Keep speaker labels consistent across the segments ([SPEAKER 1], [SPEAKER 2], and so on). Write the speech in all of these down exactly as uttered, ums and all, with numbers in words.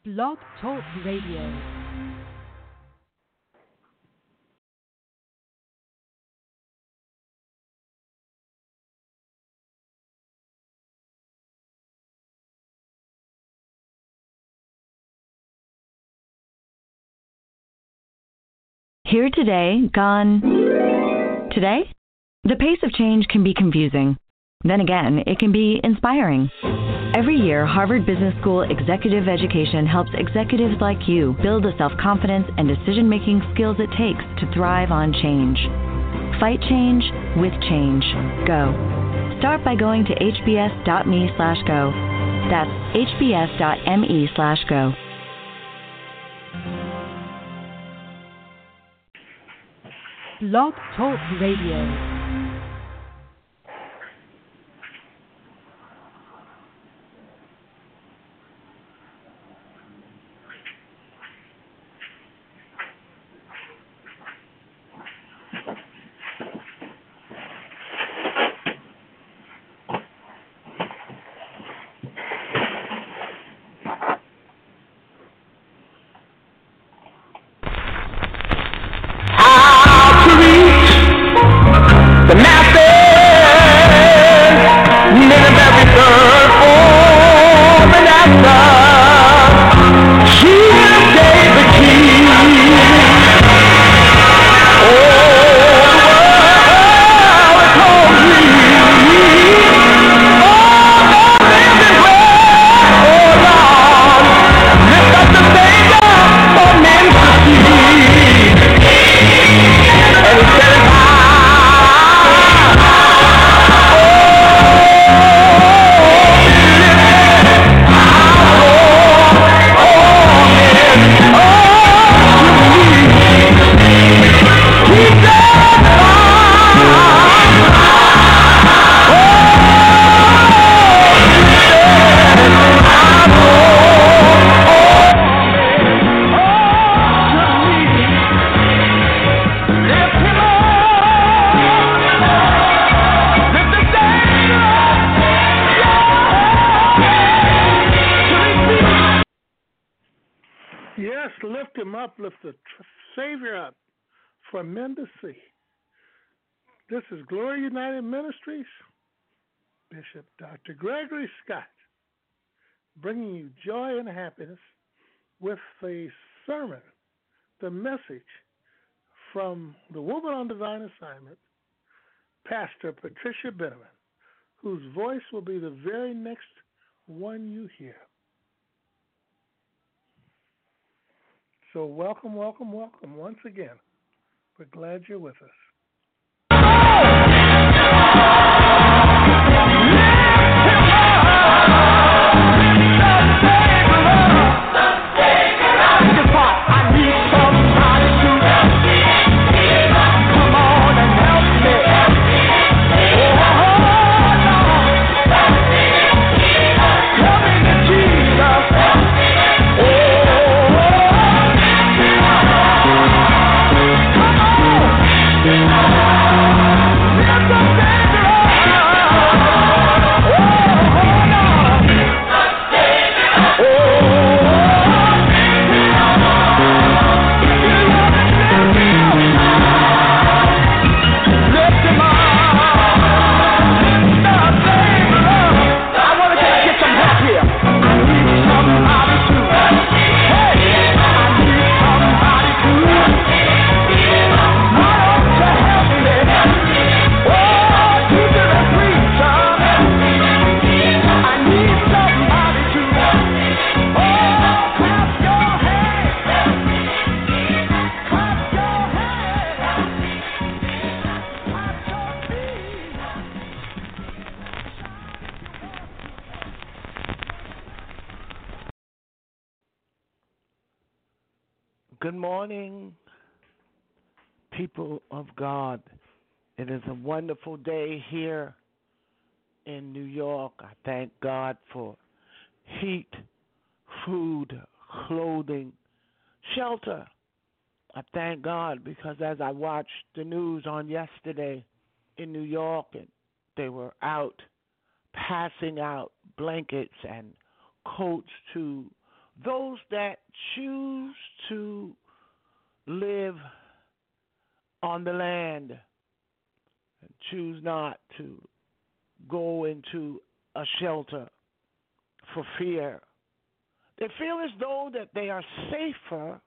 [SPEAKER 1] Blog Talk Radio.
[SPEAKER 2] Here today, gone today? The pace of change can be confusing. Then again, it can be inspiring. Every year, Harvard Business School Executive Education helps executives like you build the self-confidence and decision-making skills it takes to thrive on change. Fight change with change. Go. Start by going to hbs.me slash go. That's hbs.me slash go.
[SPEAKER 1] Blog Talk Radio.
[SPEAKER 3] Lift the Savior up for men to see. This is Glory United Ministries, Bishop Doctor Gregory Scott, bringing you joy and happiness with the sermon, the message from the Woman on Divine Assignment, Pastor Patricia Benjamin, whose voice will be the very next one you hear. So welcome, welcome, welcome once again. We're glad you're with us.
[SPEAKER 4] Good morning, people of God. It is a wonderful day here in New York. I thank God for heat, food, clothing, shelter. I thank God because as I watched the news on yesterday in New York, and they were out passing out blankets and coats to those that choose to live on the land and choose not to go into a shelter for fear. They feel as though that they are safer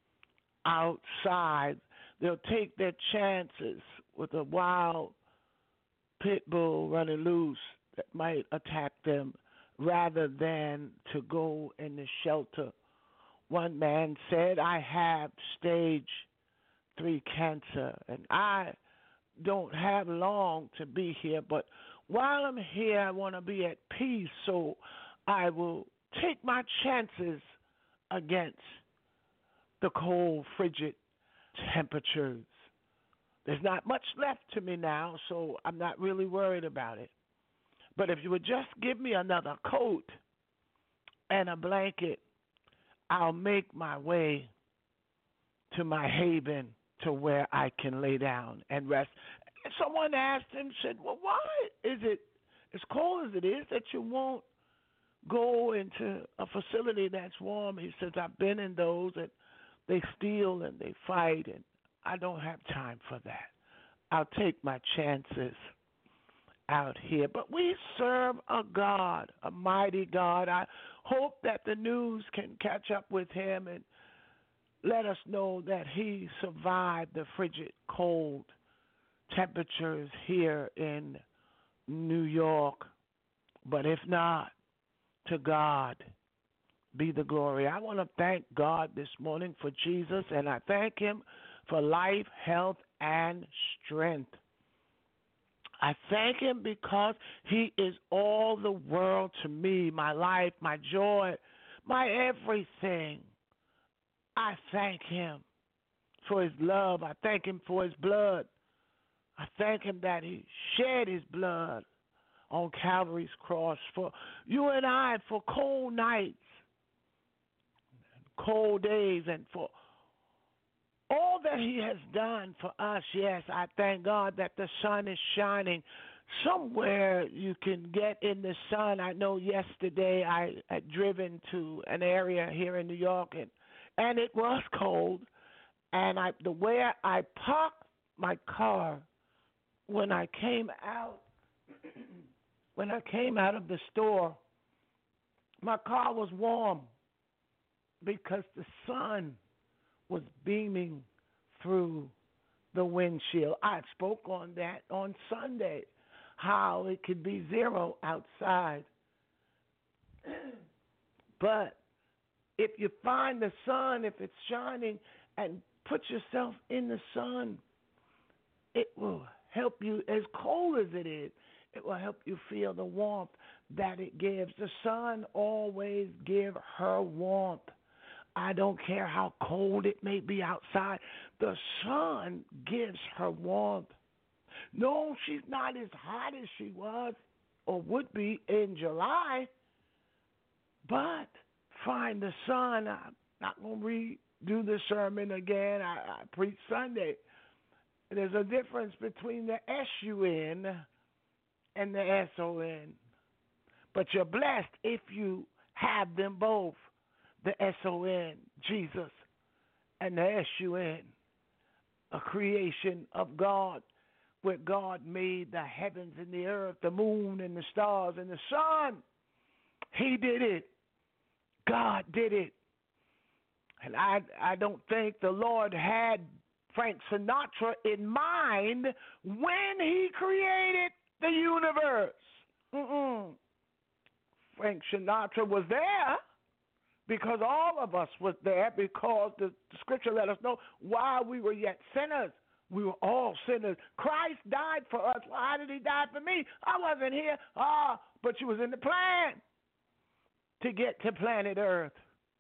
[SPEAKER 4] outside. They'll take their chances with a wild pit bull running loose that might attack them rather than to go in the shelter. One man said, I have stage three cancer and I don't have long to be here, but while I'm here, I want to be at peace, so I will take my chances against the cold, frigid temperatures. There's not much left to me now, so I'm not really worried about it. But if you would just give me another coat and a blanket, I'll make my way to my haven to where I can lay down and rest. And someone asked him, said, well, why is it as cold as it is that you won't go into a facility that's warm? He says, I've been in those and they steal and they fight, and I don't have time for that. I'll take my chances out here. But we serve a God, a mighty God. I hope that the news can catch up with him and let us know that he survived the frigid cold temperatures here in New York. But if not, to God be the glory. I want to thank God this morning for Jesus, and I thank him for life, health, and strength. I thank him because he is all the world to me, my life, my joy, my everything. I thank him for his love. I thank him for his blood. I thank him that he shed his blood on Calvary's cross for you and I, for cold nights, cold days, and for all that he has done for us. Yes, I thank God that the sun is shining. Somewhere you can get in the sun. I know yesterday I had driven to an area here in New York, and, and it was cold. And I, the way I parked my car when I came out, when I came out of the store, my car was warm because the sun was beaming through the windshield. I spoke on that on Sunday, how it could be zero outside. But if you find the sun, if it's shining, and put yourself in the sun, it will help you. As cold as it is, it will help you feel the warmth that it gives. The sun always gives her warmth. I don't care how cold it may be outside. The sun gives her warmth. No, she's not as hot as she was or would be in July, but find the sun. I'm not going to redo the sermon again. I, I preached Sunday. There's a difference between the S U N and the S O N. But you're blessed if you have them both. The S O N, Jesus, and the S U N, a creation of God, where God made the heavens and the earth, the moon and the stars and the sun. He did it. God did it. And I, I don't think the Lord had Frank Sinatra in mind when he created the universe. Mm-mm. Frank Sinatra was there because all of us was there, because the, the scripture let us know while we were yet sinners, we were all sinners. Christ died for us. Why did he die for me? I wasn't here. Ah, but you was in the plan to get to planet Earth.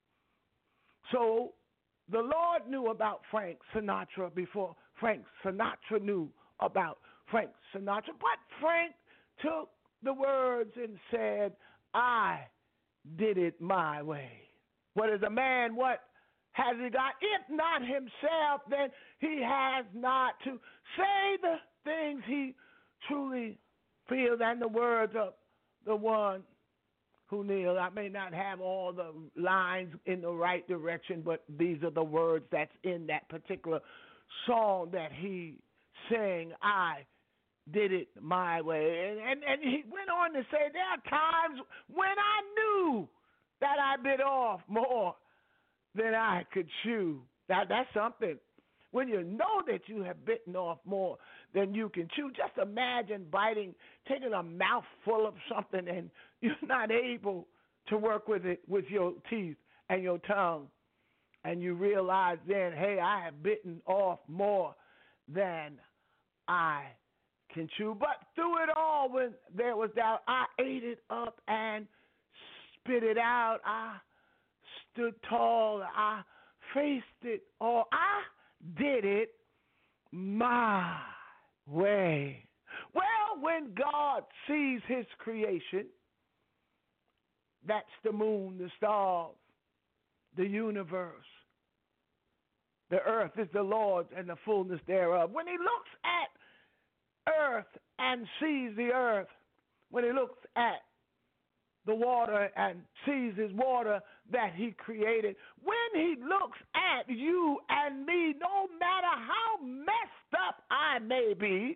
[SPEAKER 4] So the Lord knew about Frank Sinatra before Frank Sinatra knew about Frank Sinatra. But Frank took the words and said, I did it my way. What is a man? What has he got? If not himself, then he has not to say the things he truly feels, and the words of the one who kneel. I may not have all the lines in the right direction, but these are the words that's in that particular song that he sang. I did it my way. And, and, and he went on to say, there are times when I knew that I bit off more than I could chew. That, that's something. When you know that you have bitten off more than you can chew, just imagine biting, taking a mouthful of something and you're not able to work with it with your teeth and your tongue. And you realize then, hey, I have bitten off more than I can chew. But through it all, when there was doubt, I ate it up and spit it out. I stood tall. I faced it all. I did it my way. Well, when God sees his creation, that's the moon, the stars, the universe. The earth is the Lord's and the fullness thereof. When he looks at earth and sees the earth, when he looks at the water and sees his water that he created, when he looks at you and me, no matter how messed up I may be,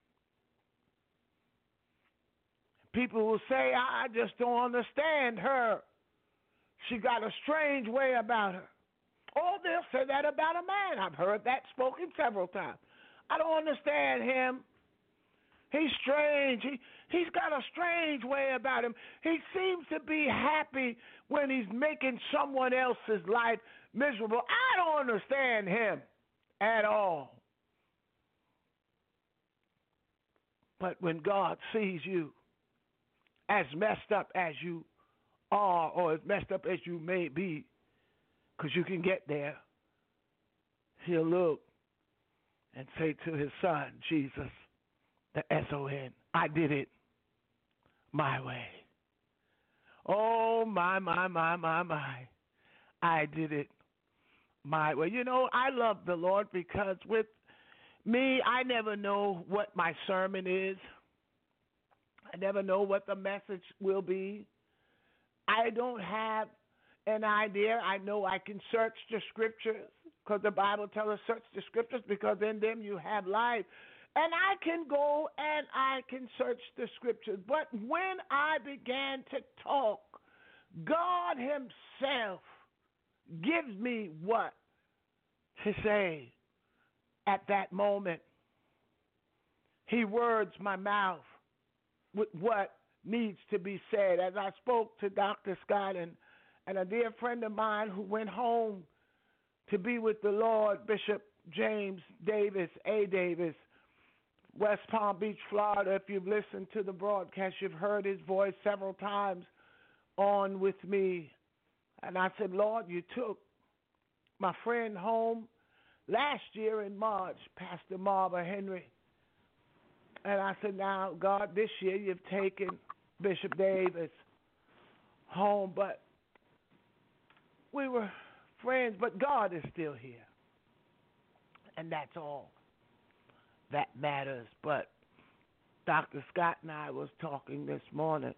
[SPEAKER 4] people will say, I just don't understand her. She got a strange way about her. Or they'll say that about a man. I've heard that spoken several times. I don't understand him. He's strange. He, he's got a strange way about him. He seems to be happy when he's making someone else's life miserable. I don't understand him at all. But when God sees you as messed up as you are or as messed up as you may be, because you can get there, he'll look and say to his son, Jesus, the S O N, I did it my way. Oh, my, my, my, my, my. I did it my way. You know, I love the Lord because with me, I never know what my sermon is. I never know what the message will be. I don't have an idea. I know I can search the scriptures because the Bible tells us search the scriptures because in them you have life. And I can go and I can search the scriptures. But when I began to talk, God himself gives me what to say at that moment. He words my mouth with what needs to be said. As I spoke to Doctor Scott and, and a dear friend of mine who went home to be with the Lord, Bishop James Davis, A. Davis, West Palm Beach, Florida. If you've listened to the broadcast, you've heard his voice several times on with me. And I said, Lord, you took my friend home last year in March, Pastor Marva Henry. And I said, now, God, this year you've taken Bishop Davis home. But we were friends, but God is still here. And that's all that matters. But Doctor Scott and I was talking this morning,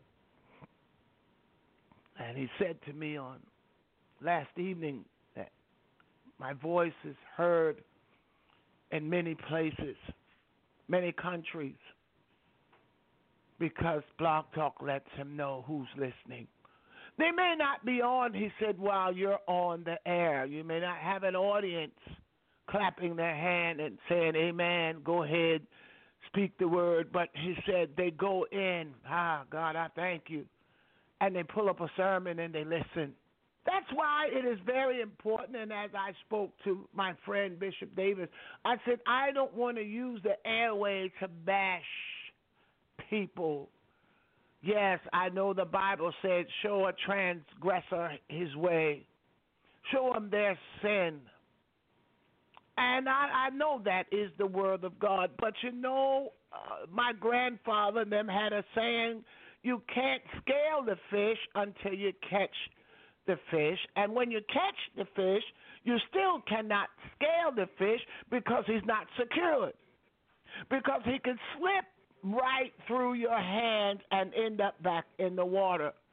[SPEAKER 4] and he said to me on last evening that my voice is heard in many places, many countries, because Blog Talk lets him know who's listening. They may not be on, he said, while you're on the air. You may not have an audience clapping their hand and saying, amen, go ahead, speak the word. But he said they go in, ah, God, I thank you. And they pull up a sermon and they listen. That's why it is very important. And as I spoke to my friend Bishop Davis, I said, I don't want to use the airway to bash people. Yes, I know the Bible said, show a transgressor his way. Show them their sin. And I, I know that is the word of God. But you know, uh, my grandfather and them had a saying, you can't scale the fish until you catch the fish. And when you catch the fish, you still cannot scale the fish because he's not secured. Because he can slip right through your hands and end up back in the water.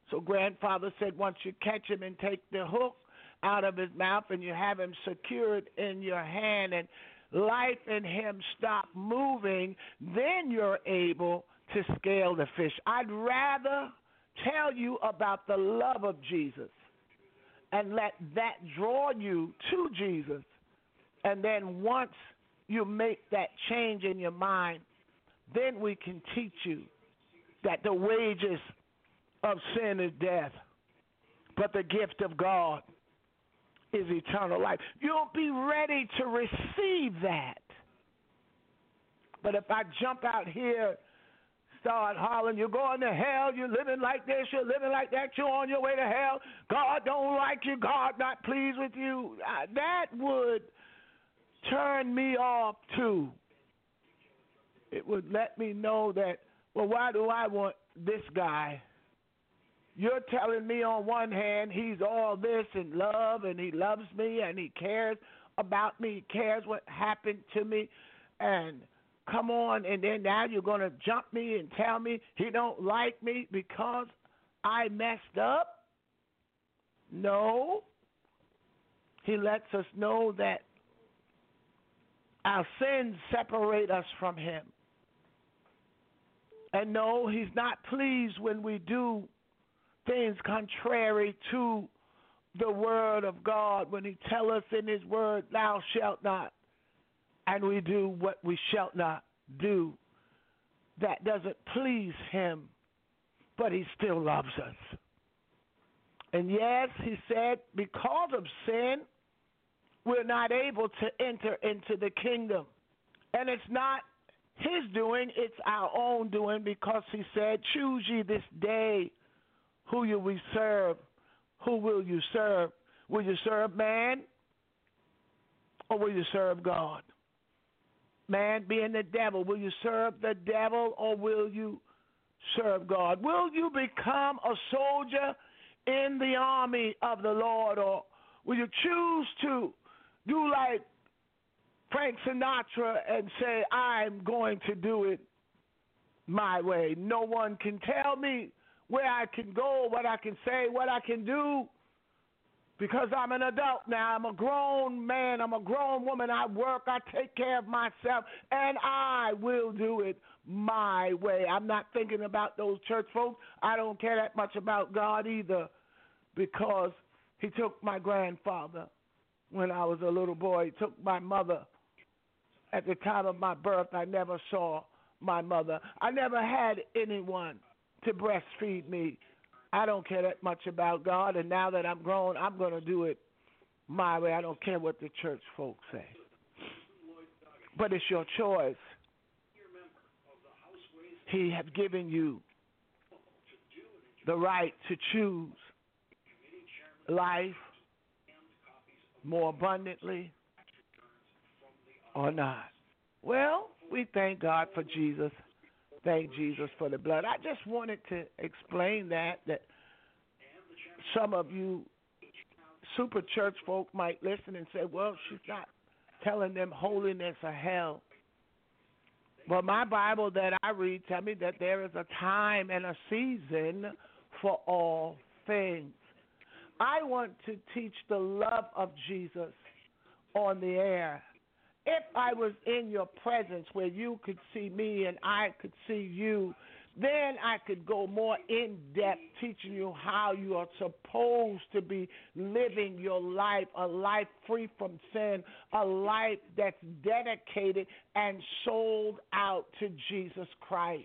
[SPEAKER 4] So grandfather said once you catch him and take the hook out of his mouth and you have him secured in your hand and life in him stop moving, then you're able to scale the fish. I'd rather tell you about the love of Jesus and let that draw you to Jesus. And then once you make that change in your mind, then we can teach you that the wages of sin is death, but the gift of God is eternal life. You'll be ready to receive that. But if I jump out here, start hollering, you're going to hell, you're living like this, you're living like that, you're on your way to hell, God don't like you, God not pleased with you, that would turn me off too. It would let me know that, well, why do I want this guy? You're telling me on one hand he's all this and love and he loves me and he cares about me, he cares what happened to me, and come on, and then now you're going to jump me and tell me he don't like me because I messed up? No. He lets us know that our sins separate us from him. And no, he's not pleased when we do things contrary to the word of God, when he tells us in his word, thou shalt not, and we do what we shall not do. That doesn't please him, but he still loves us. And yes, he said, because of sin, we're not able to enter into the kingdom. And it's not his doing, it's our own doing, because he said, choose ye this day who you will serve. Who will you serve? Will you serve man or will you serve God? Man being the devil, will you serve the devil or will you serve God? Will you become a soldier in the army of the Lord, or will you choose to do like Frank Sinatra and say, I'm going to do it my way? No one can tell me where I can go, what I can say, what I can do, because I'm an adult now. I'm a grown man. I'm a grown woman. I work. I take care of myself, and I will do it my way. I'm not thinking about those church folks. I don't care that much about God either, because he took my grandfather when I was a little boy. He took my mother at the time of my birth. I never saw my mother. I never had anyone to breastfeed me. I don't care that much about God, and now that I'm grown, I'm going to do it my way. I don't care what the church folks say. But it's your choice. He has given you the right to choose life more abundantly or not. Well, we thank God for Jesus. Thank Jesus for the blood. I just wanted to explain that, that some of you super church folk might listen and say, well, she's not telling them holiness or hell. Well, my Bible that I read tell me that there is a time and a season for all things. I want to teach the love of Jesus on the air. If I was in your presence where you could see me and I could see you, then I could go more in depth teaching you how you are supposed to be living your life, a life free from sin, a life that's dedicated and sold out to Jesus Christ.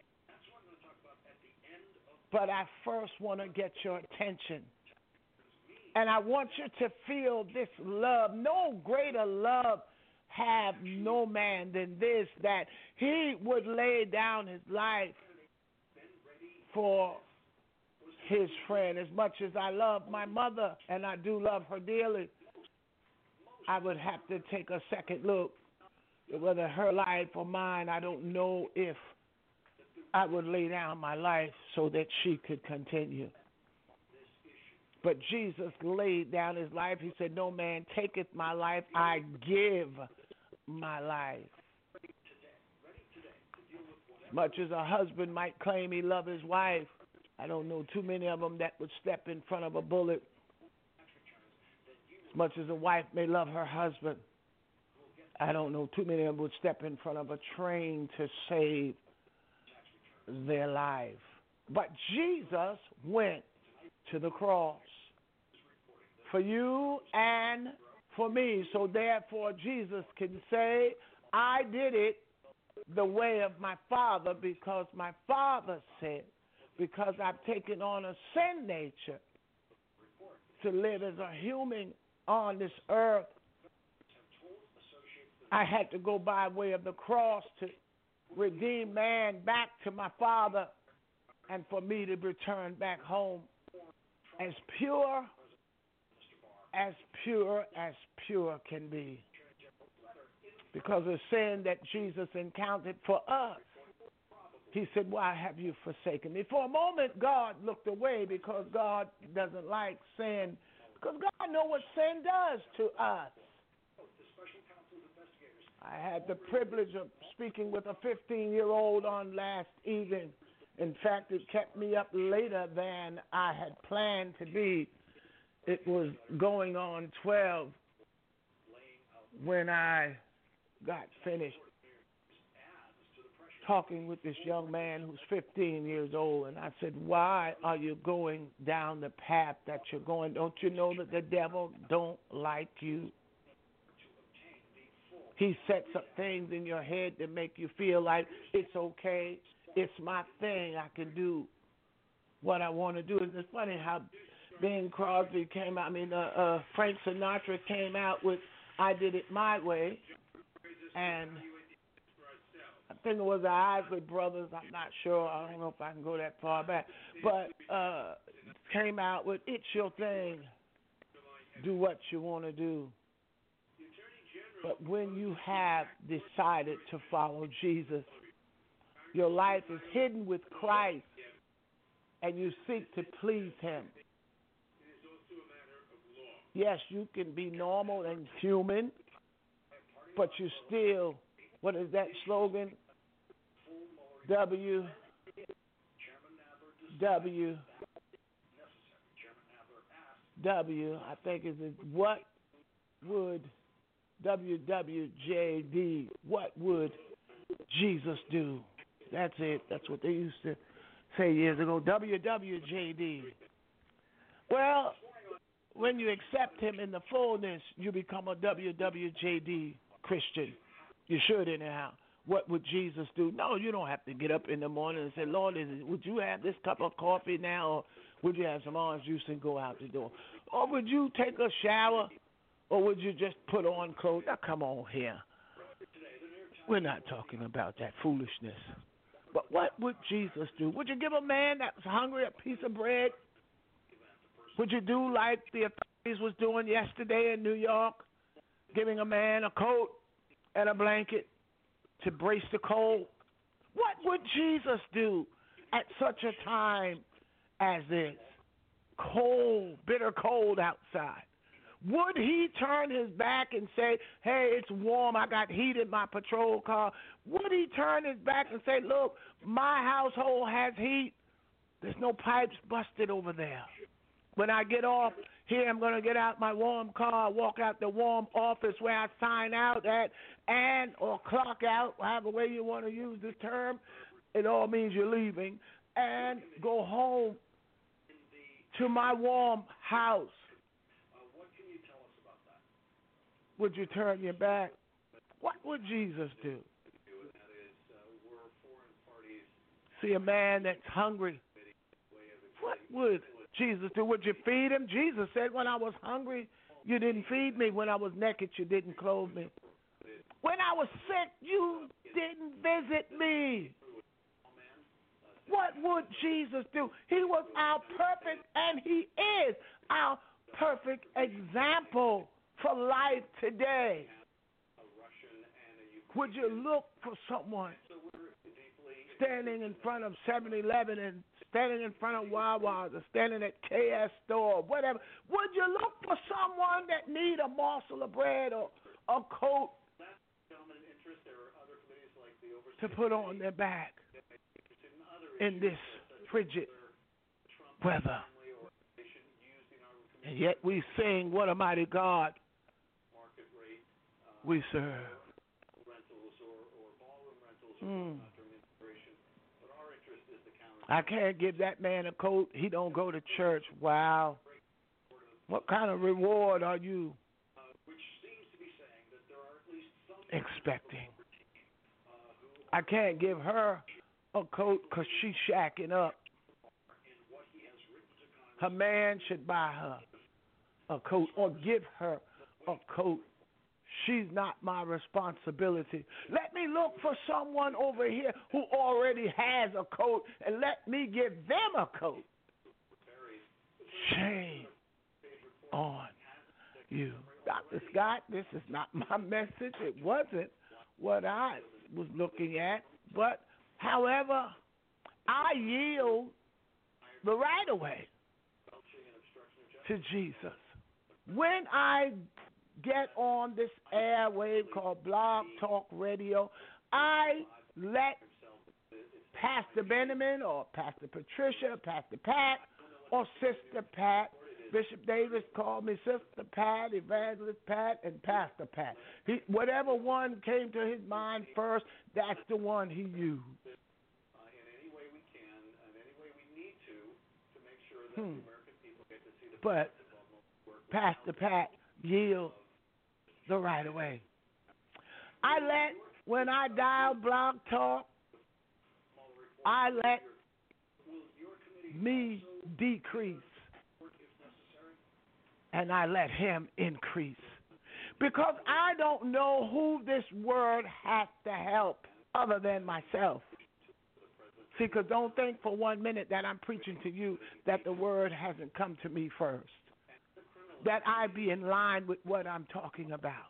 [SPEAKER 4] But I first want to get your attention. And I want you to feel this love. No greater love have no man than this, that he would lay down his life for his friend. As much as I love my mother, and I do love her dearly, I would have to take a second look at whether her life or mine. I don't know if I would lay down my life so that she could continue. But Jesus laid down his life. He said, no man taketh my life, I give my life. Much as a husband might claim he loves his wife, I don't know too many of them that would step in front of a bullet. As much as a wife may love her husband, I don't know too many of them would step in front of a train to save their life. But Jesus went to the cross for you and for me. So therefore, Jesus can say, I did it the way of my Father, because my Father said, because I've taken on a sin nature to live as a human on this earth. I had to go by way of the cross to redeem man back to my Father, and for me to return back home as pure, as pure as pure can be. Because of sin that Jesus encountered for us, he said, why have you forsaken me? For a moment, God looked away because God doesn't like sin, because God knows what sin does to us. I had the privilege of speaking with a fifteen-year-old on last evening. In fact, it kept me up later than I had planned to be. It was going on twelve when I got finished talking with this young man who's fifteen years old, and I said, why are you going down the path that you're going? Don't you know that the devil don't like you? He sets up things in your head that make you feel like it's okay, it's my thing, I can do what I want to do. And it's funny how Bing Crosby came out, I mean, uh, uh, Frank Sinatra came out with I Did It My Way, and I think it was the Isley Brothers, I'm not sure, I don't know if I can go that far back, but uh, came out with It's Your Thing, do what you want to do. But when you have decided to follow Jesus, your life is hidden with Christ, and you seek to please him. Yes, you can be normal and human, but you still, what is that slogan? W, W, W, I think is it, what would W W J D, what would Jesus do? That's it. That's what they used to say years ago, W W J D. Well, when you accept him in the fullness, you become a W W J D Christian. You should anyhow. What would Jesus do? No, you don't have to get up in the morning and say, Lord, is it, would you have this cup of coffee now, or would you have some orange juice and go out the door? Or would you take a shower? Or would you just put on clothes? Now, come on here. We're not talking about that foolishness. But what would Jesus do? Would you give a man that was hungry a piece of bread? Would you do like the authorities was doing yesterday in New York, giving a man a coat and a blanket to brace the cold? What would Jesus do at such a time as this? Cold, bitter cold outside. Would he turn his back and say, hey, it's warm, I got heat in my patrol car? Would he turn his back and say, look, my household has heat. There's no pipes busted over there. When I get off here, I'm going to get out my warm car, walk out the warm office where I sign out at, and or clock out, however way you want to use the term. It all means you're leaving, and go home to my warm house. Would you turn your back? What would Jesus do? See a man that's hungry. What would Jesus do? Would you feed him? Jesus said, when I was hungry, you didn't feed me. When I was naked, you didn't clothe me. When I was sick, you didn't visit me. What would Jesus do? He was our perfect, and he is our perfect example for life today. Would you look for someone standing in front of seven eleven and standing in front of Wawa or standing at K S store, whatever? Would you look for someone that need a morsel of bread or a coat to put on their back in this frigid weather. And yet we sing, what a mighty God we serve. Mm. I can't give that man a coat. He don't go to church. Wow. What kind of reward are you expecting? I can't give her a coat because she's shacking up. Her man should buy her a coat or give her a coat. She's not my responsibility. Let me look for someone over here who already has a coat and let me give them a coat. Shame on you. Doctor Scott, this is not my message. It wasn't what I was looking at. But, however, I yield the right of way to Jesus. When I get on this airwave called Blog Talk Radio, I let Pastor Benjamin or Pastor Patricia, Pastor Pat, or Sister Pat, Bishop Davis called me Sister Pat, Evangelist Pat, and Pastor Pat. He, whatever one came to his mind first, that's the one he used. Hmm. But Pastor Pat yield the right of way. I let, when I dial Blog Talk, I let me decrease and I let him increase. Because I don't know who this word has to help other than myself. See, because don't think for one minute that I'm preaching to you that the word hasn't come to me first. That I be in line with what I'm talking about.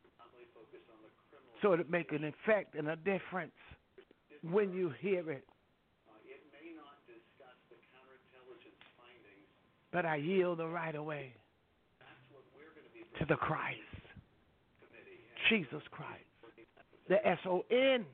[SPEAKER 4] So it make an effect and a difference when you hear it. But I yield the right of way to the Christ, Jesus Christ, the S O N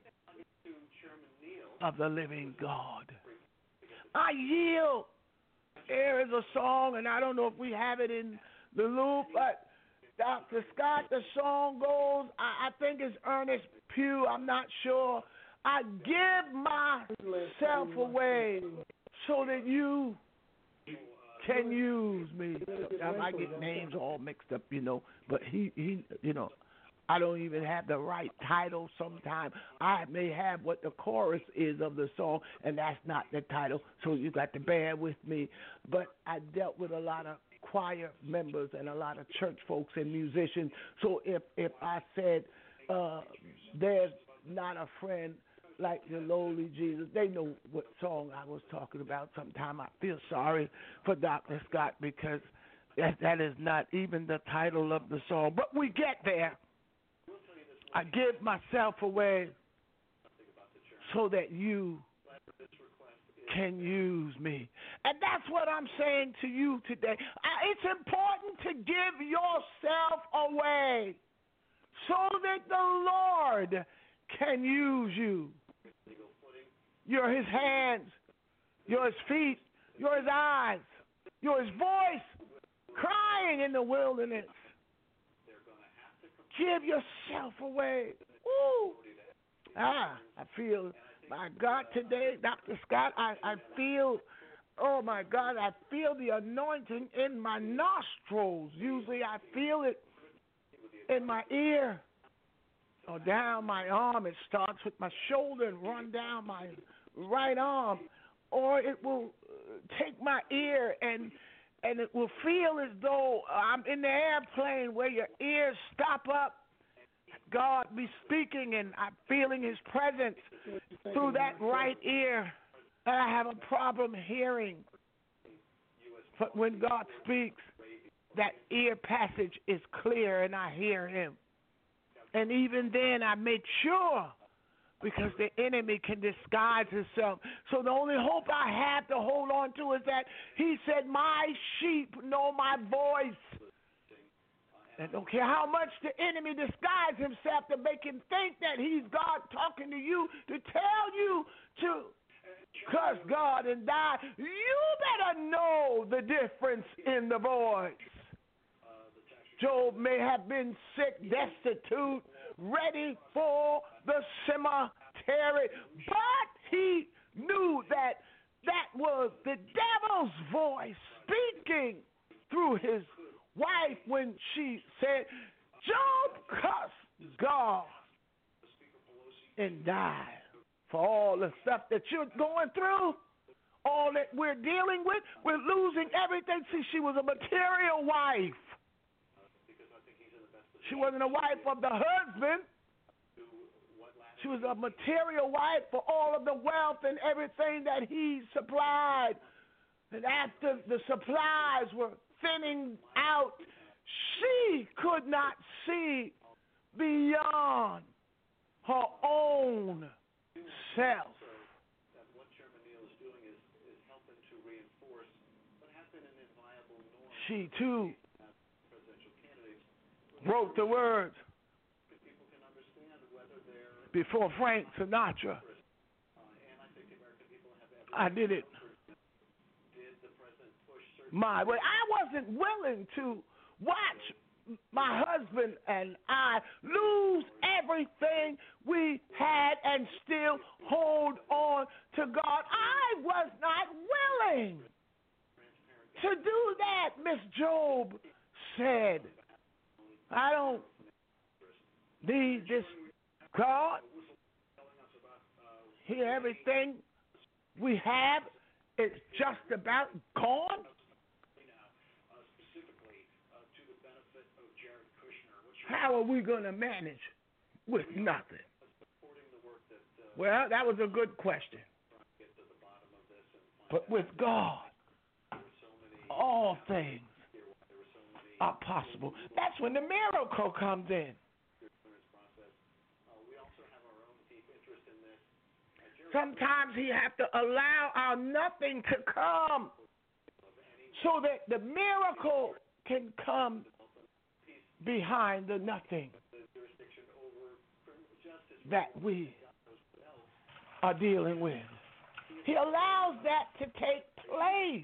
[SPEAKER 4] of the living God. I yield. There is a song, and I don't know if we have it in the loop, but Doctor Scott, the song goes, I, I think it's Ernest Pugh, I'm not sure. I give myself away so that you can use me. I might get names all mixed up, you know, but he, he, you know, I don't even have the right title sometimes. I may have what the chorus is of the song, and that's not the title, so you got to bear with me. But I dealt with a lot of choir members and a lot of church folks and musicians. So if, if I said uh, there's not a friend like the lowly Jesus, they know what song I was talking about. Sometimes I feel sorry for Doctor Scott because that, that is not even the title of the song. But we get there. I give myself away so that you can use me. And that's what I'm saying to you today. It's important to give yourself away so that the Lord can use you. You're his hands. You're his feet. You're his eyes. You're his voice crying in the wilderness. Give yourself away. Ooh. Ah, I feel, my God, today, Doctor Scott, I, I feel, oh, my God, I feel the anointing in my nostrils. Usually I feel it in my ear or down my arm. It starts with my shoulder and run down my right arm. Or it will take my ear and and it will feel as though I'm in the airplane where your ears stop up. God be speaking and I'm feeling his presence through that right ear. And I have a problem hearing. But when God speaks, that ear passage is clear and I hear him. And even then I make sure, because the enemy can disguise himself. So the only hope I have to hold on to is that he said, my sheep know my voice. And don't care how much the enemy disguises himself to make him think that he's God talking to you, to tell you to cuss God and die, you better know the difference in the voice. Job may have been sick, destitute, ready for the cemetery, but he knew that that was the devil's voice speaking through his wife when she said, Job cussed God and died. For all the stuff that you're going through, all that we're dealing with, we're losing everything. See, she was a material wife. She wasn't a wife of the husband. She was a material wife for all of the wealth and everything that he supplied. And after the supplies were thinning out, she could not see beyond her own self. She too wrote the words before Frank Sinatra. I did it my way. I wasn't willing to watch my husband and I lose everything we had and still hold on to God. I was not willing to do that, Miss Job said. I don't need this God. Here, everything we have is just about gone. How are we going to manage with nothing? Well, that was a good question. But with God, all things are possible. That's when the miracle comes in. Sometimes he has to allow our nothing to come so that the miracle can come behind the nothing that we are dealing with. He allows that to take place.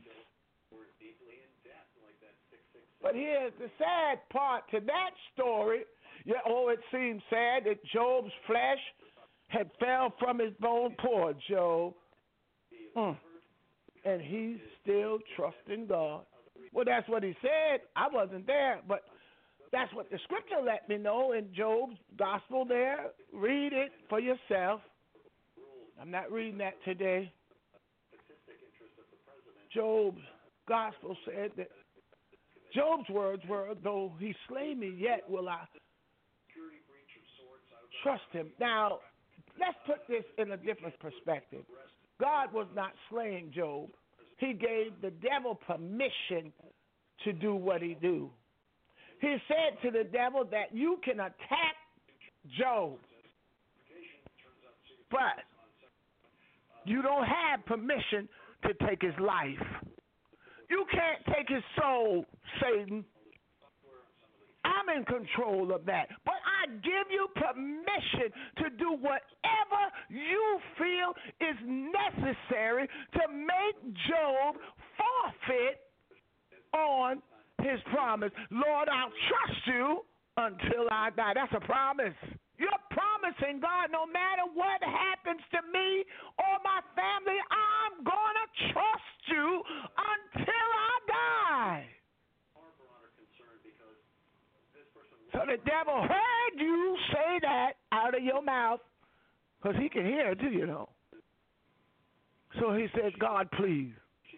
[SPEAKER 4] But here's the sad part to that story. Yeah, oh, it seems sad that Job's flesh had fell from his bone. Poor Job. Mm. And he's still trusting God. Well, that's what he said. I wasn't there, but that's what the scripture let me know in Job's gospel there. Read it for yourself. I'm not reading that today. Job's gospel said that Job's words were, though he slay me, yet will I trust him. Now, let's put this in a different perspective. God was not slaying Job. He gave the devil permission to do what he do. He said to the devil that you can attack Job, but you don't have permission to take his life. You can't take his soul, Satan. I'm in control of that. But I give you permission to do whatever you feel is necessary to make Job forfeit on his promise. Lord, I'll trust you until I die. That's a promise. You're promising God, no matter what happens to me or my family, I'm going to trust you until I die. So the devil heard you say that out of your mouth, because he can hear it too, you know. So he said, God, please.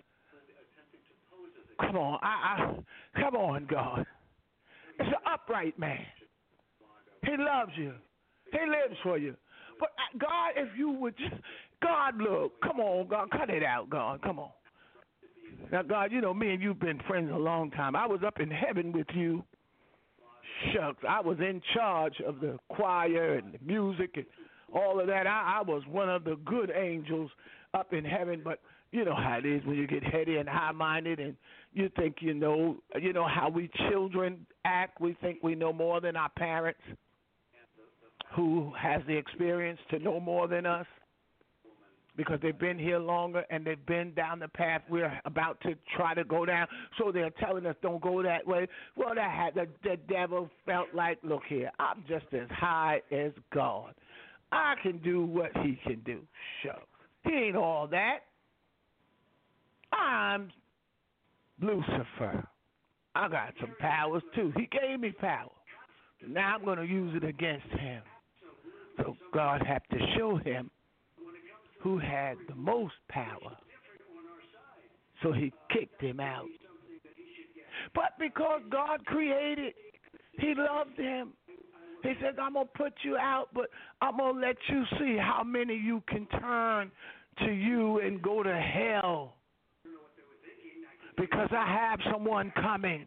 [SPEAKER 4] Come on, I, I, come on, God. It's an upright man. He loves you. He lives for you. But God, if you would just, God, look, come on, God, cut it out, God, come on. Now, God, you know, me and you've been friends a long time. I was up in heaven with you. Shucks, I was in charge of the choir and the music and all of that. I, I was one of the good angels up in heaven, but you know how it is when you get heady and high-minded and you think you know, you know how we children act. We think we know more than our parents, who has the experience to know more than us. because they've been here longer and they've been down the path we're about to try to go down. So they're telling us don't go that way. Well, that had, the, the devil felt like, look here, I'm just as high as God. I can do what he can do. Sure. He ain't all that. I'm Lucifer. I got some powers too. He gave me power. Now I'm going to use it against him. So God had to show him who had the most power. So he kicked him out. But because God created, he loved him. He said, I'm going to put you out, but I'm going to let you see how many you can turn to you and go to hell. Because I have someone coming.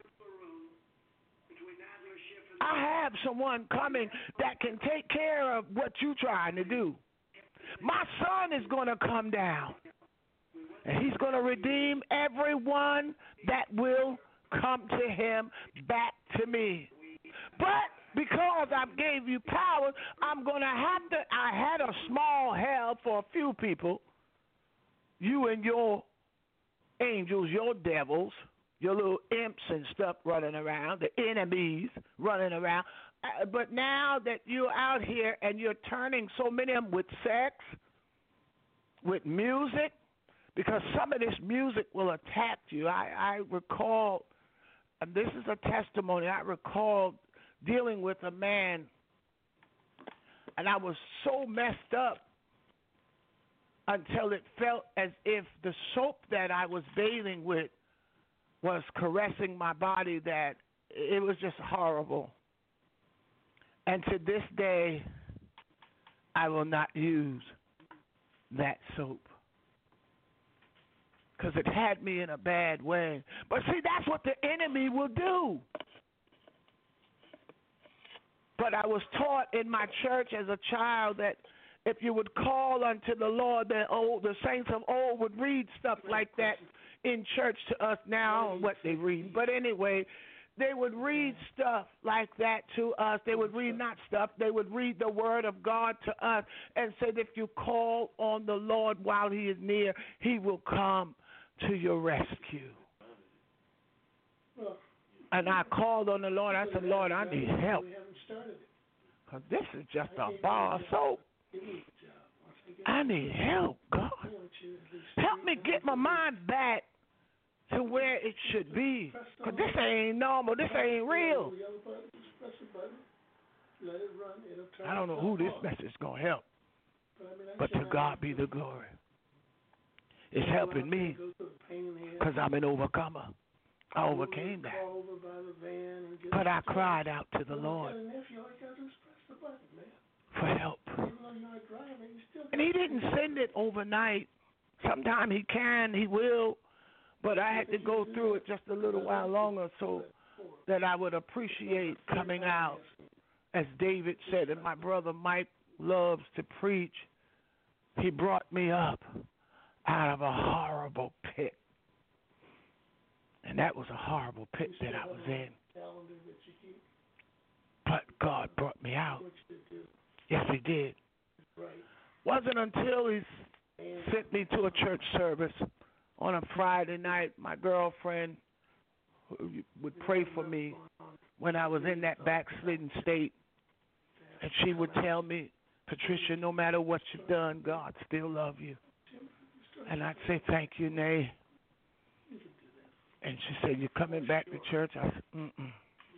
[SPEAKER 4] I have someone coming that can take care of what you're trying to do. My son is going to come down, and he's going to redeem everyone that will come to him back to me. But because I gave you power, I'm going to have to, I had a small hell for a few people, you and your angels, your devils, your little imps and stuff running around, the enemies running around. Uh, but now that you're out here and you're turning so many of them with sex, with music, because some of this music will attack you. I, I recall, and this is a testimony, I recall dealing with a man, and I was so messed up until it felt as if the soap that I was bathing with was caressing my body, that it was just horrible. And to this day, I will not use that soap because it had me in a bad way. But see, that's what the enemy will do. But I was taught in my church as a child that if you would call unto the Lord, the old, the saints of old would read stuff like that in church to us now, on what they read. But anyway, they would read stuff like that to us. They would read not stuff. They would read the word of God to us and said, if you call on the Lord while he is near, he will come to your rescue. And I called on the Lord. I said, Lord, I need help. Because this is just a bar of soap. I need help, God. Help me get my mind back to where it should be. Because this ain't normal. This ain't real. I don't know who this message is going to help. But to God be the glory. It's helping me because I'm an overcomer. I overcame that. But I cried out to the Lord for help. And he didn't send it overnight. Sometime he can, he will. But I had to go through it just a little while longer so that I would appreciate coming out. As David said, and my brother Mike loves to preach, he brought me up out of a horrible pit. And that was a horrible pit that I was in. But God brought me out. Yes, he did. Wasn't until he sent me to a church service on a Friday night. My girlfriend would pray for me when I was in that backslidden state. And she would tell me, Patricia, no matter what you've done, God still loves you. And I'd say, thank you, Nay. And she said, you coming back to church? I said, mm-mm.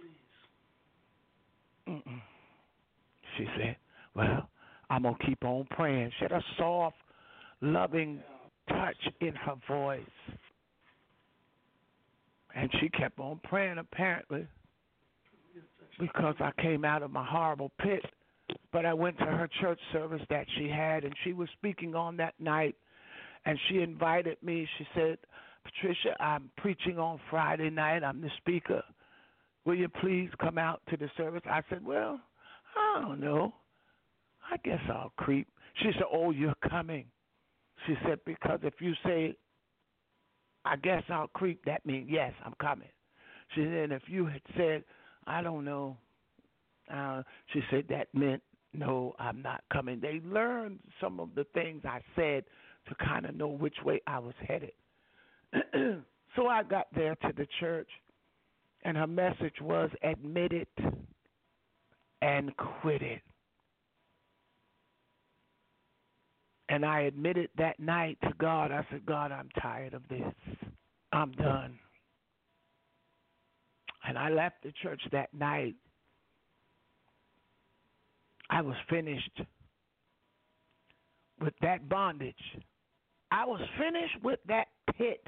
[SPEAKER 4] Mm-mm. She said, well, I'm going to keep on praying. She had a soft, loving touch in her voice. And she kept on praying, apparently, because I came out of my horrible pit. But I went to her church service that she had, and she was speaking on that night. And she invited me. She said, Patricia, I'm preaching on Friday night. I'm the speaker. Will you please come out to the service? I said, well, I don't know. I guess I'll creep. She said, oh, you're coming. She said, because if you say, I guess I'll creep, that means, yes, I'm coming. She said, if you had said, I don't know, uh, she said, that meant no, I'm not coming. They learned some of the things I said to kind of know which way I was headed. So I got there to the church, and her message was admit it and quit it. And I admitted that night to God, I said, God, I'm tired of this. I'm done. And I left the church that night. I was finished with that bondage. I was finished with that pit.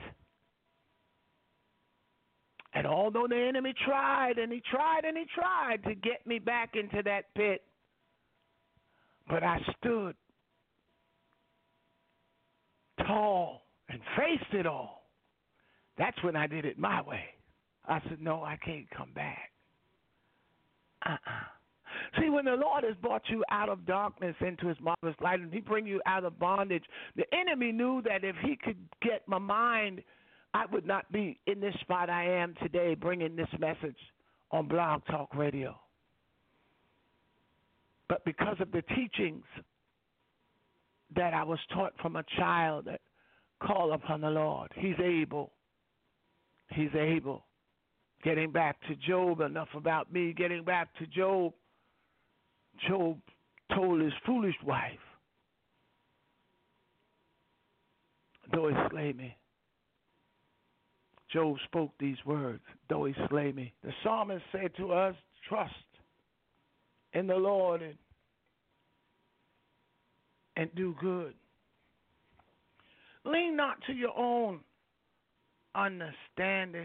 [SPEAKER 4] And although the enemy tried and he tried and he tried to get me back into that pit, but I stood tall and faced it all. That's when I did it my way. I said, no, I can't come back. Uh-uh. See, when the Lord has brought you out of darkness into his marvelous light and he bring you out of bondage, the enemy knew that if he could get my mind, I would not be in this spot I am today bringing this message on Blog Talk Radio. But because of the teachings that I was taught from a child that call upon the Lord, he's able. He's able. Getting back to Job, enough about me. Getting back to Job, Job told his foolish wife, though he slay me. Job spoke these words, though he slay me. The psalmist said to us, trust in the Lord and, and do good. Lean not to your own understanding.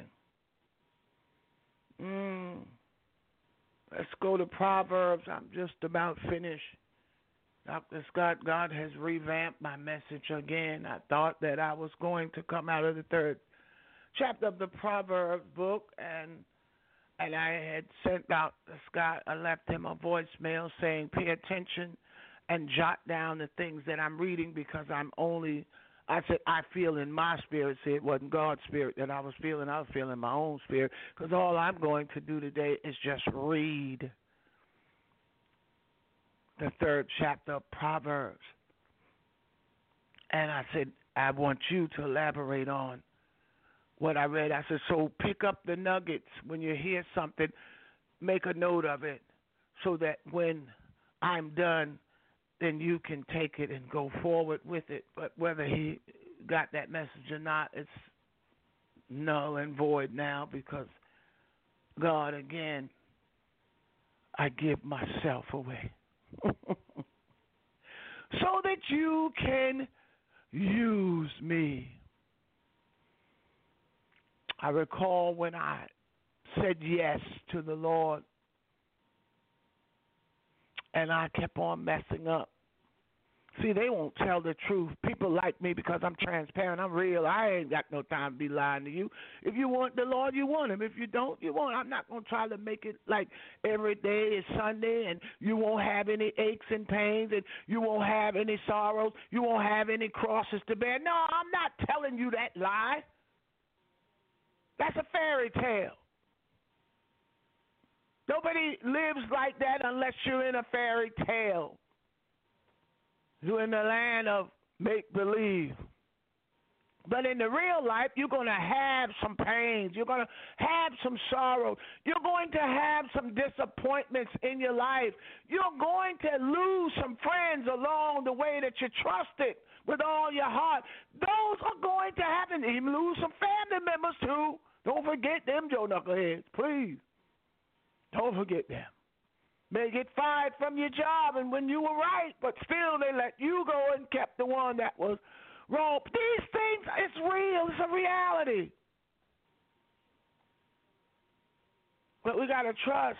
[SPEAKER 4] Mm. Let's go to Proverbs. I'm just about finished. Doctor Scott, God has revamped my message again. I thought that I was going to come out of the third chapter of the Proverbs book, and and I had sent out to Scott, I left him a voicemail saying, pay attention and jot down the things that I'm reading because I'm only, I said, I feel in my spirit. See, it wasn't God's spirit that I was feeling. I was feeling my own spirit because all I'm going to do today is just read the third chapter of Proverbs. And I said, I want you to elaborate on what I read. I said, so pick up the nuggets. When you hear something, make a note of it so that when I'm done, then you can take it and go forward with it. But whether he got that message or not, it's null and void now because, God, again, I give myself away so that you can use me. I recall when I said yes to the Lord and I kept on messing up. See, they won't tell the truth. People like me because I'm transparent. I'm real. I ain't got no time to be lying to you. If you want the Lord, you want him. If you don't, you won't. I'm not going to try to make it like every day is Sunday and you won't have any aches and pains and you won't have any sorrows. You won't have any crosses to bear. No, I'm not telling you that lie. That's a fairy tale. Nobody lives like that unless you're in a fairy tale. You're in the land of make-believe. But in the real life, you're going to have some pains. You're going to have some sorrow. You're going to have some disappointments in your life. You're going to lose some friends along the way that you trusted with all your heart. Those are going to happen. Even lose some family members, too. Don't forget them, Joe Knuckleheads, please. Don't forget them. May get fired from your job, and when you were right, but still they let you go and kept the one that was wrong. These things, it's real. It's a reality. But we got to trust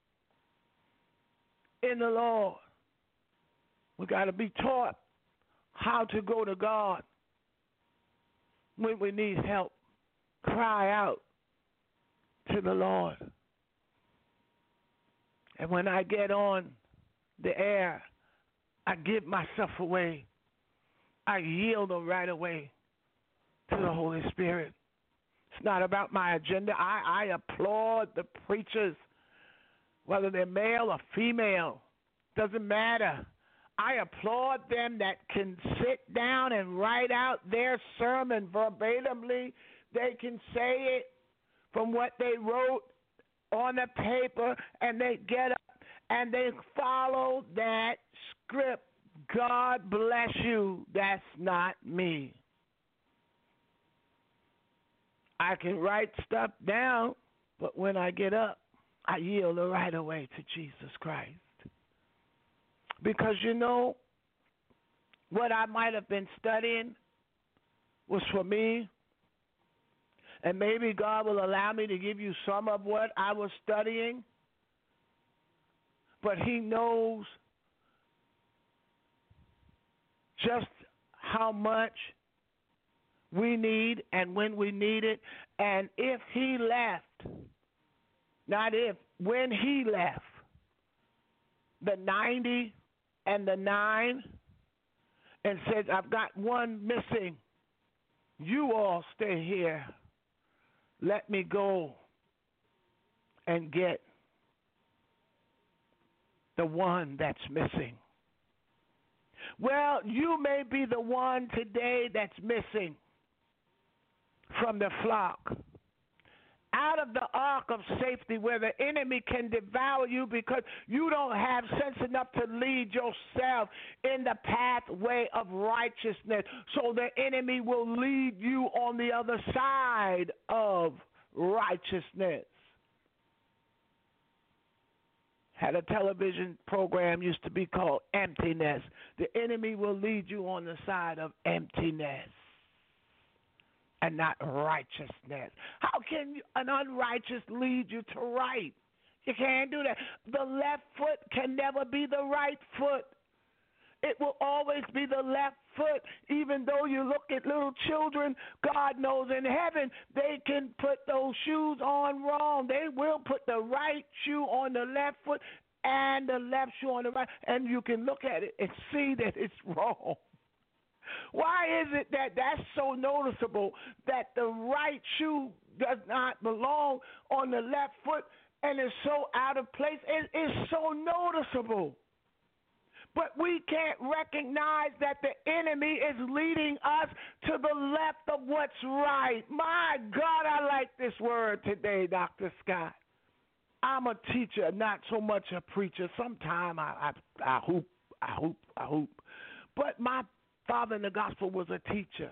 [SPEAKER 4] in the Lord. We got to be taught how to go to God when we need help. Cry out to the Lord. And when I get on the air, I give myself away. I yield right away to the Holy Spirit. It's not about my agenda. I, I applaud the preachers, whether they're male or female, Doesn't matter. I applaud them that can sit down and write out their sermon verbatimly. They can say it from what they wrote on the paper, and they get up and they follow that script. God bless you. That's not me. I can write stuff down, but when I get up, I yield right away to Jesus Christ. Because, you know, what I might have been studying was for me, and maybe God will allow me to give you some of what I was studying, but He knows just how much we need and when we need it. And if He left, not if, when He left, the ninety and the nine, and said, I've got one missing, you all stay here. Let me go and get the one that's missing. Well, you may be the one today that's missing from the flock, out of the ark of safety where the enemy can devour you because you don't have sense enough to lead yourself in the pathway of righteousness. So the enemy will lead you on the other side of righteousness. Had a television program used to be called Emptiness. The enemy will lead you on the side of emptiness and not righteousness. How can an unrighteous lead you to right? You can't do that. The left foot can never be the right foot. It will always be the left foot. Even though you look at little children, God knows in heaven they can put those shoes on wrong. They will put the right shoe on the left foot and the left shoe on the right, and you can look at it and see that it's wrong. Why is it that that's so noticeable that the right shoe does not belong on the left foot and is so out of place? It is so noticeable. But we can't recognize that the enemy is leading us to the left of what's right. My God, I like this word today, Doctor Scott. I'm a teacher, not so much a preacher. Sometimes I, I, I hoop, I hoop, I hoop. But my father in the gospel was a teacher.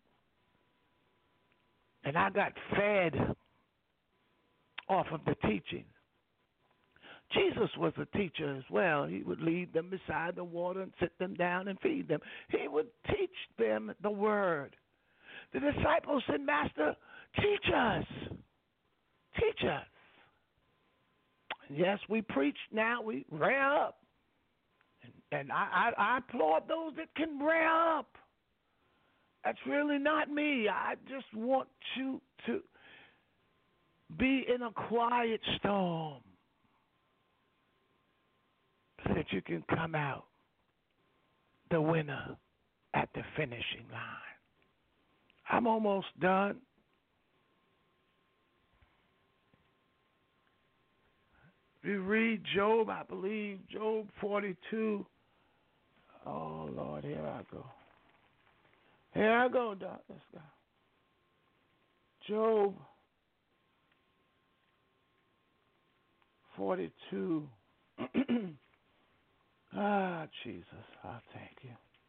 [SPEAKER 4] And I got fed off of the teaching. Jesus was a teacher as well. He would lead them beside the water and sit them down and feed them. He would teach them the word. The disciples said, Master, teach us. Teach us. Yes, we preach now. We rear up. And, and I, I, I applaud those that can rear up. That's really not me. I just want you to be in a quiet storm so that you can come out the winner at the finishing line. I'm almost done. If you read Job, I believe, Job forty-two. Oh, Lord, here I go. Here I go, Doc. Let's go. Job forty-two. Ah, Jesus, I thank you.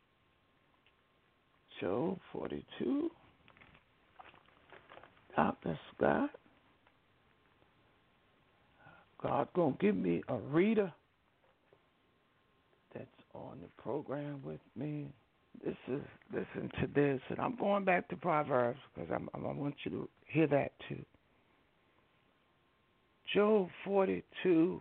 [SPEAKER 4] Job forty-two. Doctor Scott. God gonna give me a reader that's on the program with me. This is listen to this, and I'm going back to Proverbs because I'm, I want you to hear that too. Job forty-two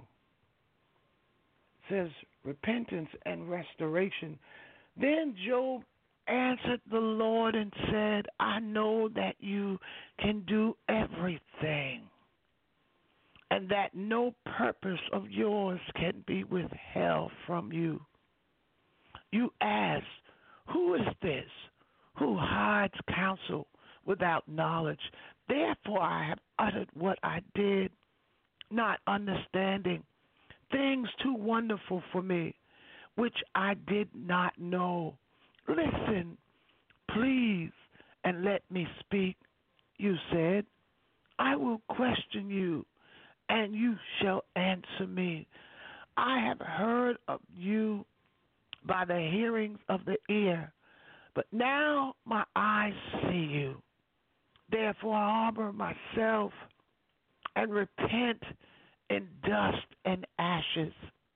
[SPEAKER 4] says repentance and restoration. Then Job answered the Lord and said, I know that you can do everything, and that no purpose of yours can be withheld from you. You ask, who is this who hides counsel without knowledge? Therefore I have uttered what I did, not understanding things too wonderful for me. which I did not know. Listen, please, and let me speak. You said, I will question you, and you shall answer me. I have heard of you by the hearings of the ear, but now my eyes see you. Therefore I harbor myself and repent in dust and ashes.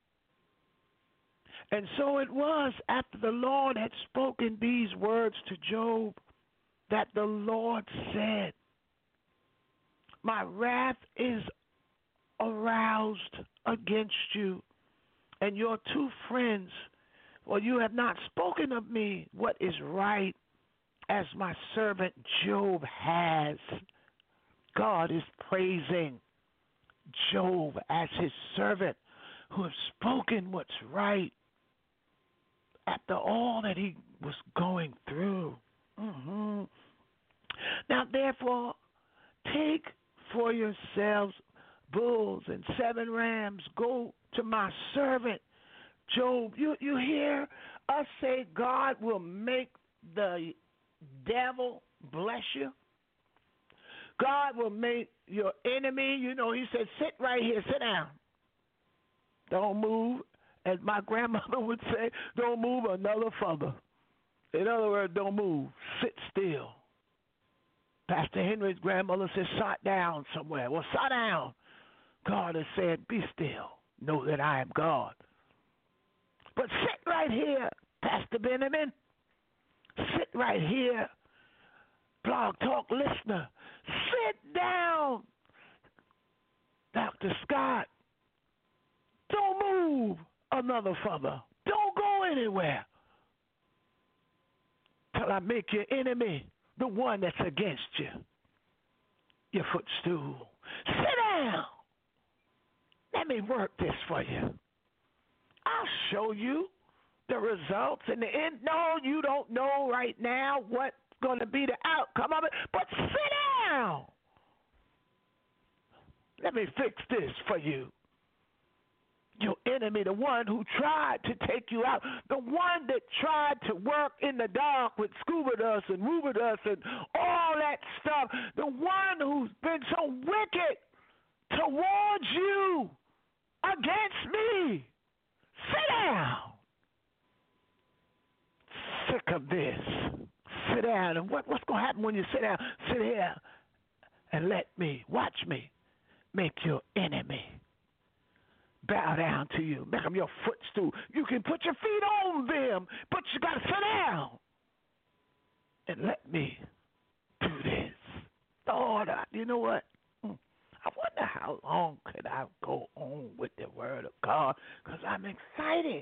[SPEAKER 4] And so it was, after the Lord had spoken these words to Job, that the Lord said, my wrath is aroused against you and your two friends, for you have not spoken of me what is right, as my servant Job has. God is praising Job as his servant who has spoken what's right after all that he was going through. Mm-hmm. Now, therefore, take for yourselves bulls and seven rams. Go to my servant Job. You, you hear us say God will make the devil bless you. God will make your enemy, you know, he said, sit right here, sit down. Don't move. As my grandmother would say, don't move another feather. In other words, don't move. Sit still. Pastor Henry's grandmother said, sit down somewhere. Well, sit down. God has said, be still. Know that I am God. But sit right here, Pastor Benjamin. Sit right here, Blog Talk listener. Sit down, Doctor Scott. Don't move another feather. Don't go anywhere till I make your enemy the one that's against you your footstool. Sit down. Let me work this for you. I'll show you the results in the end. No, you don't know right now what's going to be the outcome of it, but sit down. Let me fix this for you. Your enemy, the one who tried to take you out, the one that tried to work in the dark with scuba dust and ruba dust and all that stuff, the one who's been so wicked towards you, against me. Sit down. Sick of this. Sit down. And what, what's going to happen when you sit down? Sit here and let me, watch me, make your enemy bow down to you. Make them your footstool. You can put your feet on them, but you got to sit down and let me do this. Lord, I, you know what? I wonder how long could I go on with the word of God, because I'm excited.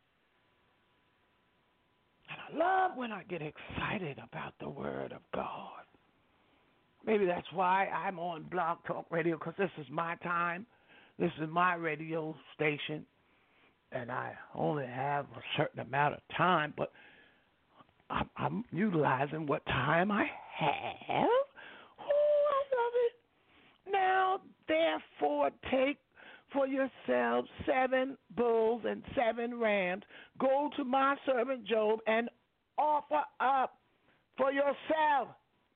[SPEAKER 4] And I love when I get excited about the word of God. Maybe that's why I'm on Blog Talk Radio, because this is my time. This is my radio station, and I only have a certain amount of time, but I'm, I'm utilizing what time I have. Oh, I love it. Now, therefore, take for yourselves seven bulls and seven rams. Go to my servant Job and offer up for yourself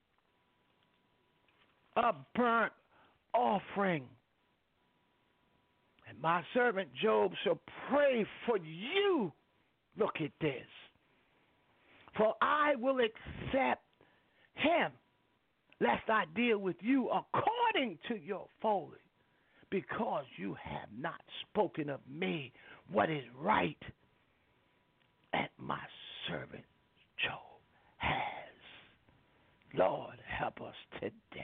[SPEAKER 4] a burnt offering. And my servant Job shall pray for you. Look at this. For I will accept him, lest I deal with you according to your folly, because you have not spoken of me what is right, and my servant Job has. Lord, help us today.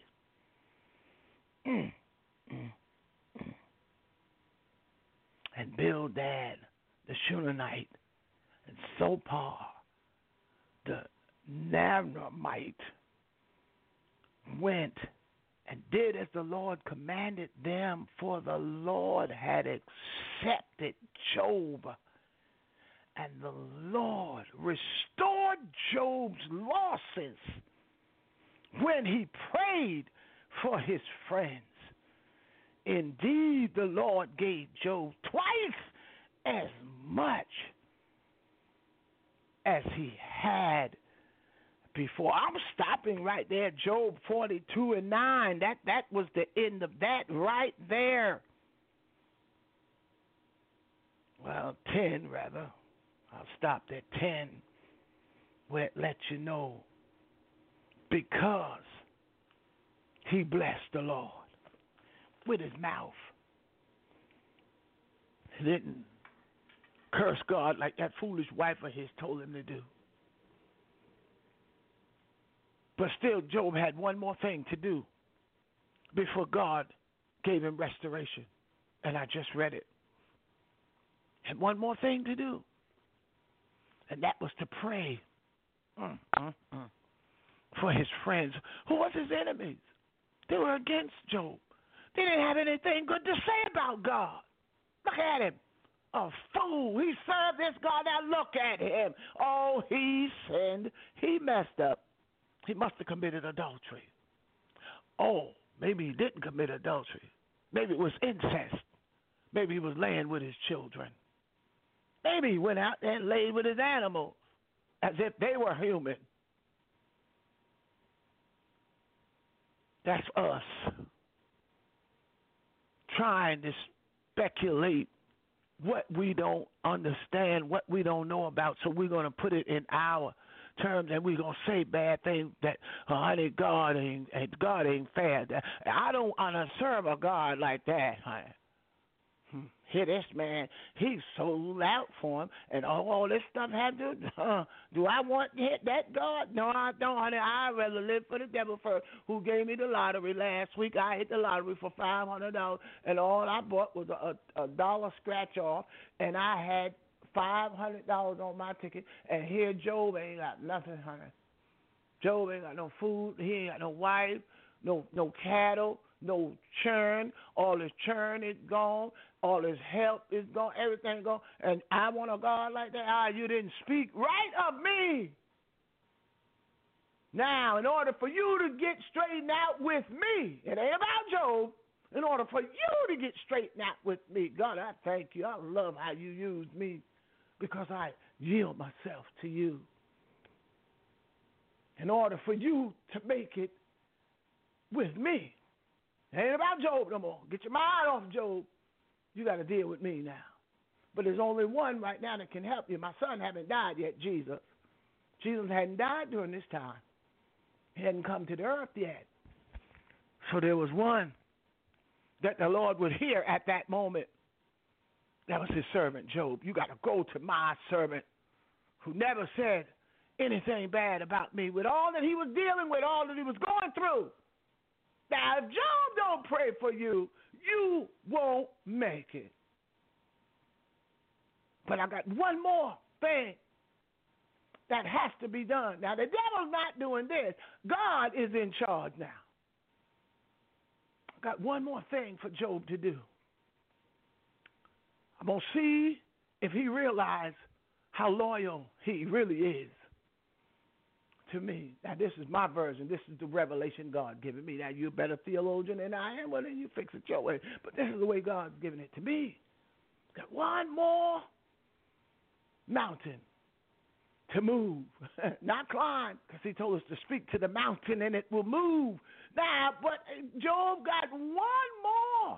[SPEAKER 4] Mm, mm, mm. And Bildad, the Shunammite, and Zophar, the Naamite, went and did as the Lord commanded them, for the Lord had accepted Job, and the Lord restored Job's losses when he prayed for his friends. Indeed, the Lord gave Job twice as much as he had before. I'm stopping right there, Job forty-two and nine. That that was the end of that right there. Well, ten rather. I'll stop at ten, where it lets you know because he blessed the Lord with his mouth. He didn't curse God like that foolish wife of his told him to do. But still, Job had one more thing to do before God gave him restoration. And I just read it. Had one more thing to do. And that was to pray mm, mm, mm, for his friends, who was his enemies. They were against Job. They didn't have anything good to say about God. Look at him. A fool. He served this God. Now look at him. Oh, he sinned. He messed up. He must have committed adultery. Oh, maybe he didn't commit adultery. Maybe it was incest. Maybe he was laying with his children. Maybe he went out there and laid with his animals as if they were human. That's us trying to speculate what we don't understand, what we don't know about, so we're going to put it in our terms, and we're gonna say bad things that, oh, honey, God ain't, God ain't fair. I don't wanna serve a God like that, honey. Here, this man, he sold out for him, and all, all this stuff had to. Uh, do I want to hit that God? No, I don't, honey. I'd rather live for the devil first, who gave me the lottery last week. I hit the lottery for five hundred dollars, and all I bought was a, a, a dollar scratch off, and I had five hundred dollars on my ticket, and here Job ain't got nothing, honey. Job ain't got no food. He ain't got no wife, no no cattle, no churn. All his churn is gone. All his health is gone. Everything gone. And I want a God like that. Ah, you didn't speak right of me. Now, in order for you to get straightened out with me, it ain't about Job. In order for you to get straightened out with me, God, I thank you. I love how you used me, because I yield myself to you. In order for you to make it with me. It ain't about Job no more. Get your mind off Job. You got to deal with me now. But there's only one right now that can help you. My son hasn't died yet, Jesus. Jesus hadn't died during this time. He hadn't come to the earth yet. So there was one that the Lord would hear at that moment. That was his servant, Job. You got to go to my servant who never said anything bad about me with all that he was dealing with, all that he was going through. Now, if Job don't pray for you, you won't make it. But I got one more thing that has to be done. Now, the devil's not doing this. God is in charge now. I got one more thing for Job to do. I'm going to see if he realizes how loyal he really is to me. Now, this is my version. This is the revelation God given me. Now, you're a better theologian than I am. Well, then you fix it your way. But this is the way God's given it to me. Got one more mountain to move, not climb, because he told us to speak to the mountain and it will move. Now, but Job got one more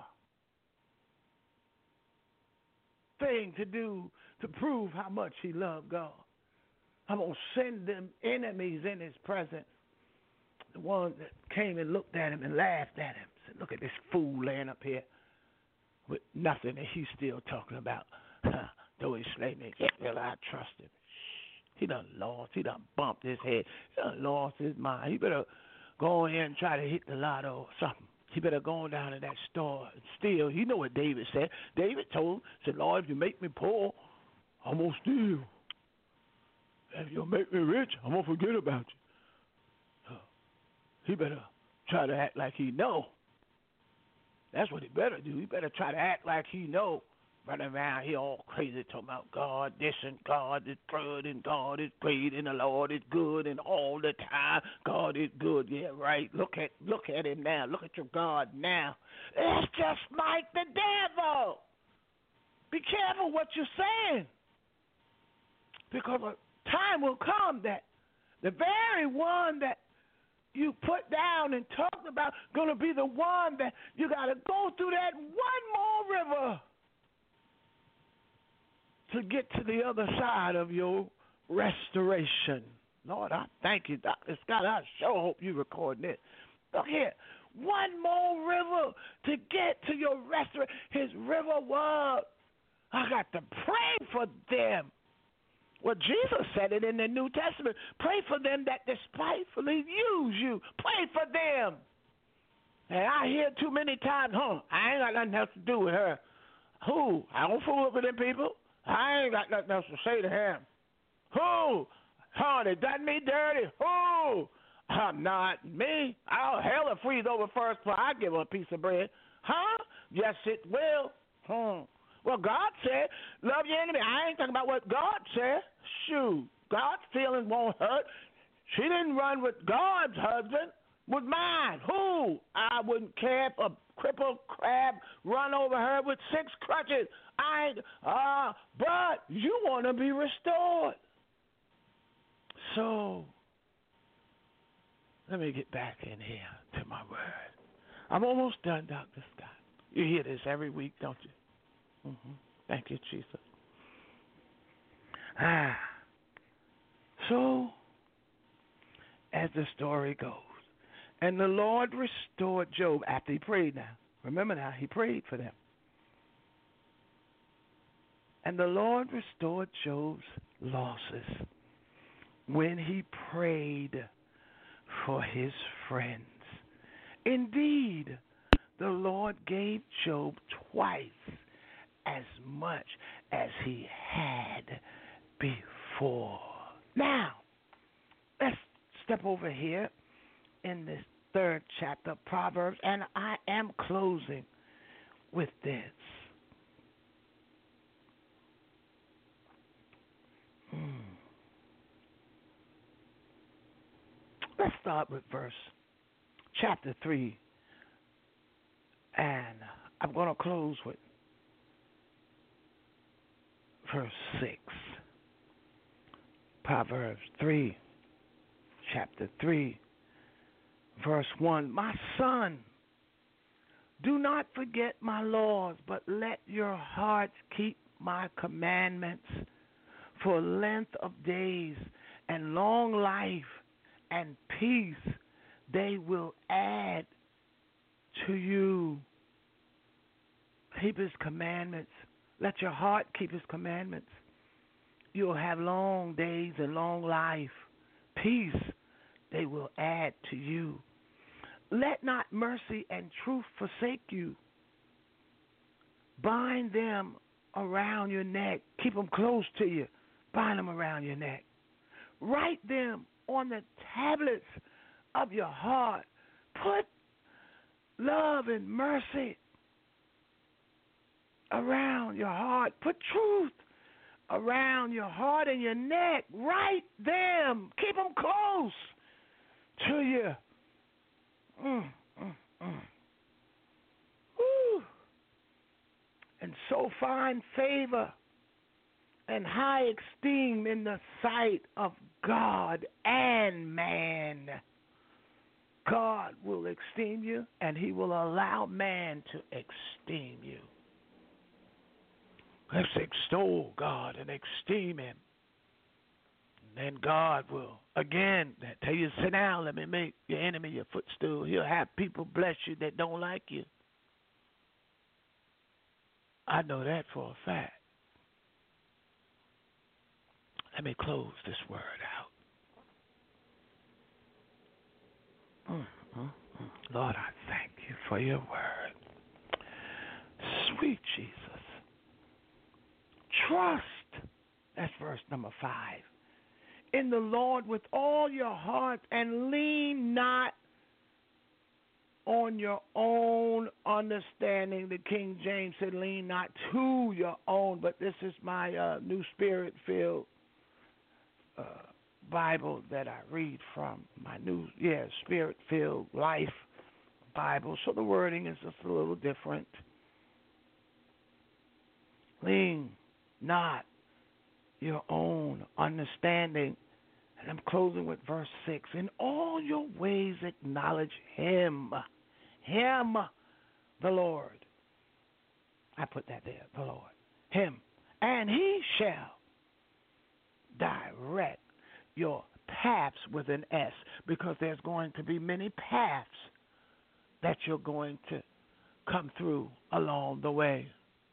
[SPEAKER 4] thing to do to prove how much he loved God. I'm going to send them enemies in his presence. The ones that came and looked at him and laughed at him. Said, look at this fool laying up here with nothing that he's still talking about. Though he slay me, yet will I trust him. He done lost. He done bumped his head. He done lost his mind. He better go in here and try to hit the lotto or something. He better go down to that store and steal. You know what David said. David told him, said, Lord, if you make me poor, I'm going to steal. If you'll make me rich, I'm going to forget about you. Uh, he better try to act like he know. That's what he better do. He better try to act like he know. Running around here all crazy talking about God, this and God is good and God is great and the Lord is good and all the time God is good. Yeah, right. Look at look at him now. Look at your God now. It's just like the devil. Be careful what you're saying. Because a time will come that the very one that you put down and talked about going to be the one that you got to go through that one more river to get to the other side of your restoration. Lord, I thank you, Doctor Scott. I sure hope you recording this. Look here. One more river to get to your restoration. His river was, I got to pray for them. Well, Jesus said it in the New Testament. Pray for them that despitefully use you. Pray for them. And I hear too many times, huh, I ain't got nothing else to do with her. Who? I don't fool with them people. I ain't got nothing else to say to him. Who? Huh, they done me dirty. Who? I'm not me. I'll hell will freeze over first before I give her a piece of bread. Huh? Yes, it will. Hmm. Well, God said, love your enemy. I ain't talking about what God said. Shoot, God's feelings won't hurt. She didn't run with God's husband, with mine. Who? I wouldn't care if a crippled crab run over her with six crutches. I ain't, uh, but you want to be restored. So, let me get back in here to my word. I'm almost done, Doctor Scott. You hear this every week, don't you? Mm-hmm. Thank you, Jesus. Ah. So, as the story goes, and the Lord restored Job after he prayed now. Remember now, he prayed for them. And the Lord restored Job's losses when he prayed for his friends. Indeed, the Lord gave Job twice as much as he had before. Now, let's step over here in this third chapter of Proverbs, and I am closing with this. Hmm. Let's start with verse chapter three, and I'm going to close with verse six. Proverbs three, chapter three, verse one. My son, do not forget my laws, but let your hearts keep my commandments. For length of days and long life and peace they will add to you. Keep his commandments. Let your heart keep his commandments. You'll have long days and long life. Peace they will add to you. Let not mercy and truth forsake you. Bind them around your neck. Keep them close to you. Bind them around your neck. Write them on the tablets of your heart. Put love and mercy around your heart. Put truth around your heart and your neck. Write them. Keep them close to you. Mm, mm, mm. Woo. And so find favor and high esteem in the sight of God and man. God will esteem you, and he will allow man to esteem you. Let's extol God and esteem him. And then God will, again, tell you, sit down, let me make your enemy your footstool. He'll have people bless you that don't like you. I know that for a fact. Let me close this word out. Mm, mm, mm. Lord, I thank you for your word. Sweet Jesus. Trust, that's verse number five, in the Lord with all your heart and lean not on your own understanding. The King James said lean not to your own, but this is my uh, New Spirit-filled uh, Bible that I read from, my new, yeah, Spirit-filled Life Bible. So the wording is just a little different. Lean not your own own understanding. And I'm closing with verse six. In all your ways acknowledge him. Him, the Lord. I put that there, the Lord. Him. And he shall direct your paths with an S, because there's going to be many paths that you're going to come through along the way.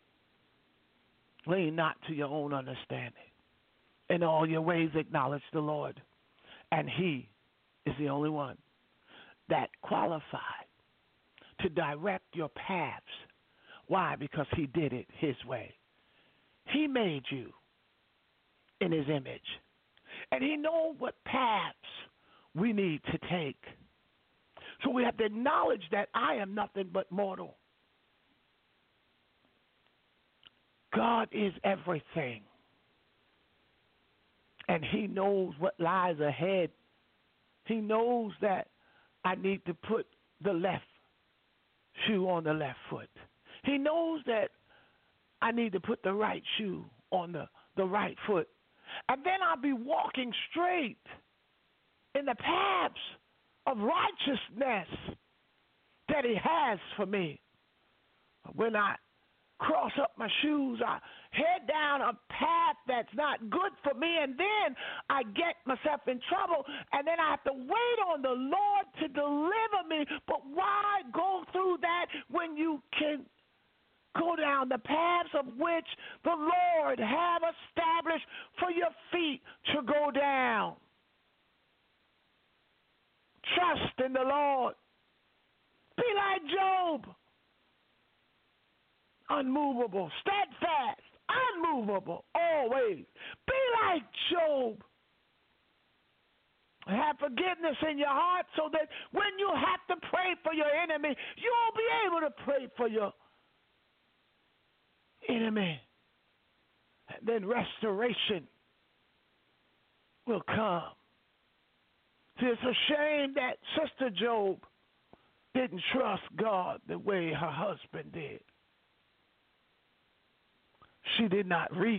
[SPEAKER 4] Lean not to your own understanding. In all your ways acknowledge the Lord. And he is the only one that qualified to direct your paths. Why? Because he did it his way. He made you in his image. And he knows what paths we need to take. So we have to acknowledge that I am nothing but mortal. God is everything. And he knows what lies ahead. He knows that I need to put the left shoe on the left foot. He knows that I need to put the right shoe on the, the right foot. And then I'll be walking straight in the paths of righteousness that he has for me. When I cross up my shoes, I head down a path that's not good for me, and then I get myself in trouble, and then I have to wait on the Lord to deliver me. But why go through that when you can go down the paths of which the Lord have established for your feet to go down? Trust in the Lord. Be like Job. Unmovable, steadfast, unmovable, always. Be like Job. Have forgiveness in your heart so that when you have to pray for your enemy, you'll be able to pray for your enemy. And then restoration will come. See, it's a shame that Sister Job didn't trust God the way her husband did. She did not reap.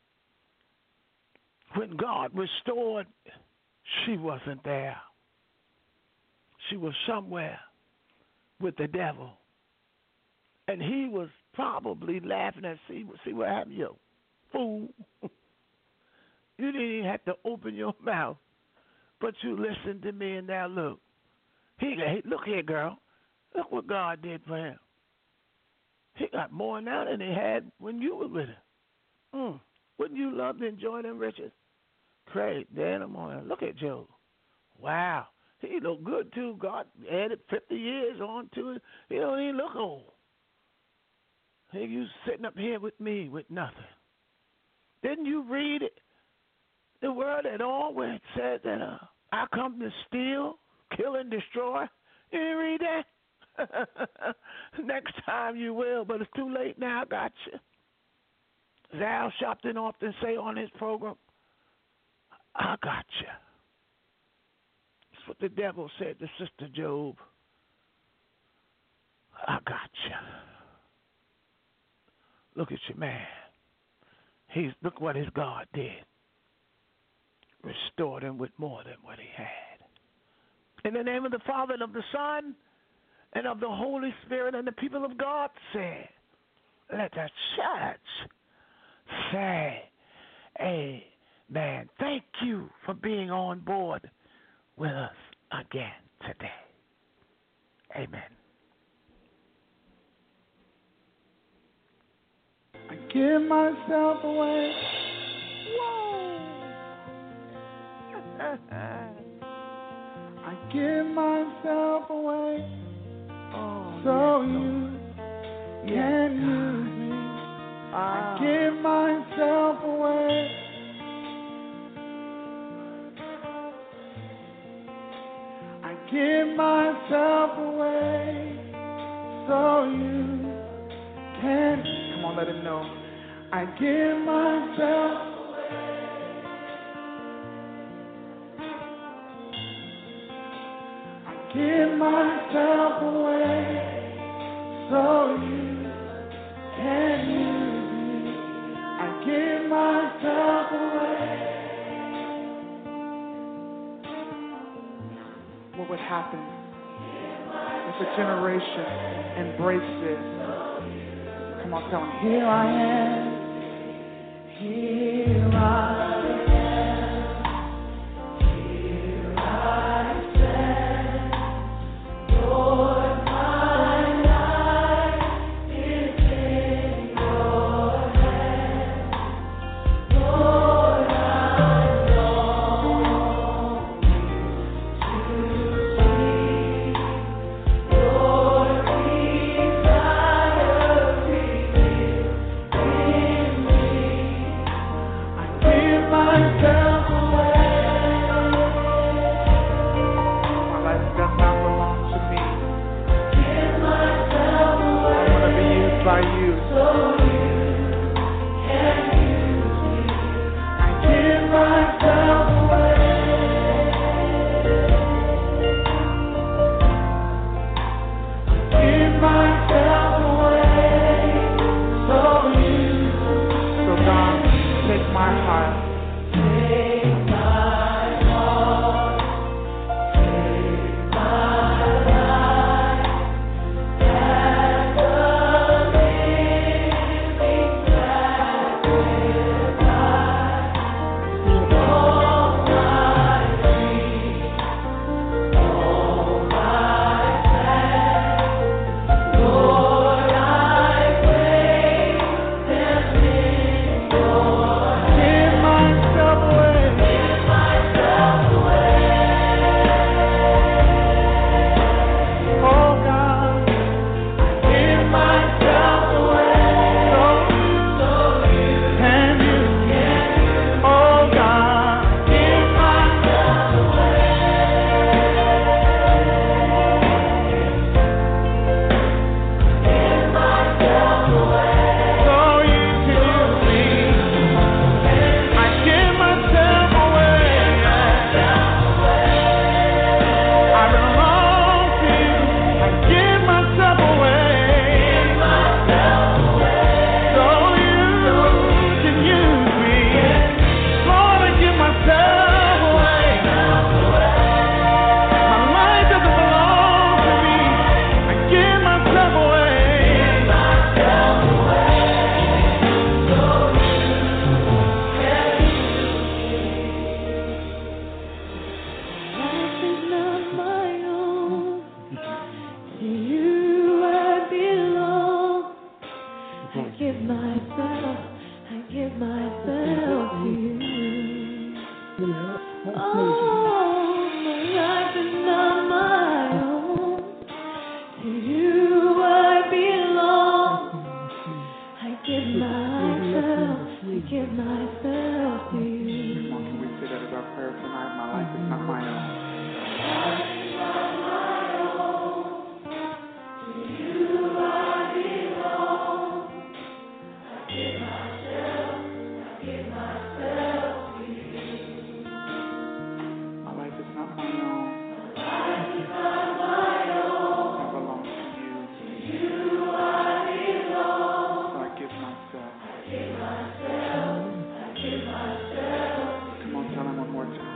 [SPEAKER 4] When God restored, she wasn't there. She was somewhere with the devil. And he was probably laughing at, see, see what happened, you fool. You didn't even have to open your mouth, but you listened to me, and now look. He, he Look here, girl. Look what God did for him. He got more now than he had when you were with him. Mm. Wouldn't you love to enjoy them riches? Great, Dan, I'm on. Look at Job. Wow. He looked good, too. God added fifty years on to it. He don't even look old. Hey, you sitting up here with me with nothing. Didn't you read it, the word at all where it said that uh, I come to steal, kill, and destroy? You didn't read that? Next time you will, but it's too late now. I got you. As Al Sharpton often say on his program, I got you. That's what the devil said to Sister Job. I got you. Look at your man. He's look what his God did. Restored him with more than what he had. In the name of the Father and of the Son and of the Holy Spirit, and the people of God say, let the church say amen. Thank you for being on board with us again today. Amen.
[SPEAKER 5] I give myself away.
[SPEAKER 4] Whoa.
[SPEAKER 5] I give myself away.
[SPEAKER 4] Oh,
[SPEAKER 5] So
[SPEAKER 4] yes,
[SPEAKER 5] you
[SPEAKER 4] yes,
[SPEAKER 5] can
[SPEAKER 4] God.
[SPEAKER 5] use me.
[SPEAKER 4] Ah.
[SPEAKER 5] I give myself away. I give myself away. So you can. Come on, let him know. I give myself away. I give myself away. So you can use me. I give myself away. what would happen if a generation embraced this. Come on, tell them, here I am. Here I am. Here I stand. Lord, my life is in your hands. Lord, I long to see your desire revealed in me. I give myself away. My life does not belong to me. Give myself away. I want to be used by you. So you can use me. I give myself away. Give myself away. So you. So God, take my heart. Take my heart. Take my life. As a living sacrifice. All my dreams, all my plans, Lord, I place them in your hands. Give myself away. Give myself away. Oh God, I give myself away. So you can use me. Oh God, give myself away. Give myself away. So you can use me. I give myself away. I belong to you. I give myself away. So you can use me. Lord, I give myself away. My life doesn't belong to me. I give myself away. Life is not my own. To you I belong. I give myself, I give myself to you. Oh, my life is not my own. To you I belong. I give myself, I give myself to you. Come on, can we say that as our prayer tonight? My life is not my own. My life is not my own. I belong to you. So I give myself. Come on, tell him one more time.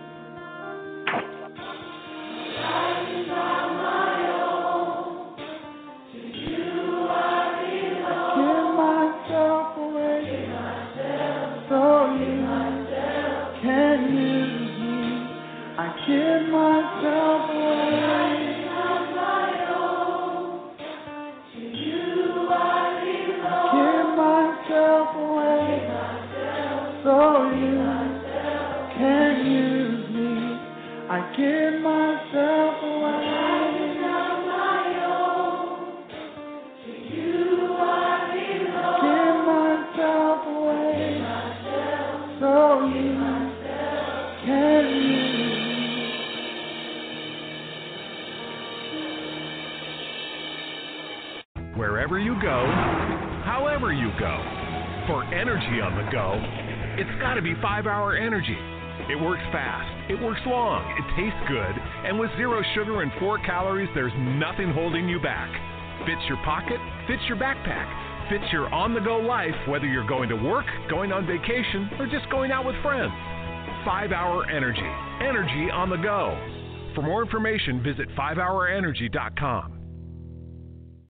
[SPEAKER 5] Give myself away. So you can use me. I give myself away. Give myself away. So you can use me. I give myself away. Give myself away. So you can use me.
[SPEAKER 6] Wherever you go, however you go, for energy on the go, it's got to be five hour Energy. It works fast, it works long, it tastes good, and with zero sugar and four calories, there's nothing holding you back. Fits your pocket, fits your backpack, fits your on-the-go life, whether you're going to work, going on vacation, or just going out with friends. five hour Energy. Energy on the go. For more information, visit five hour energy dot com.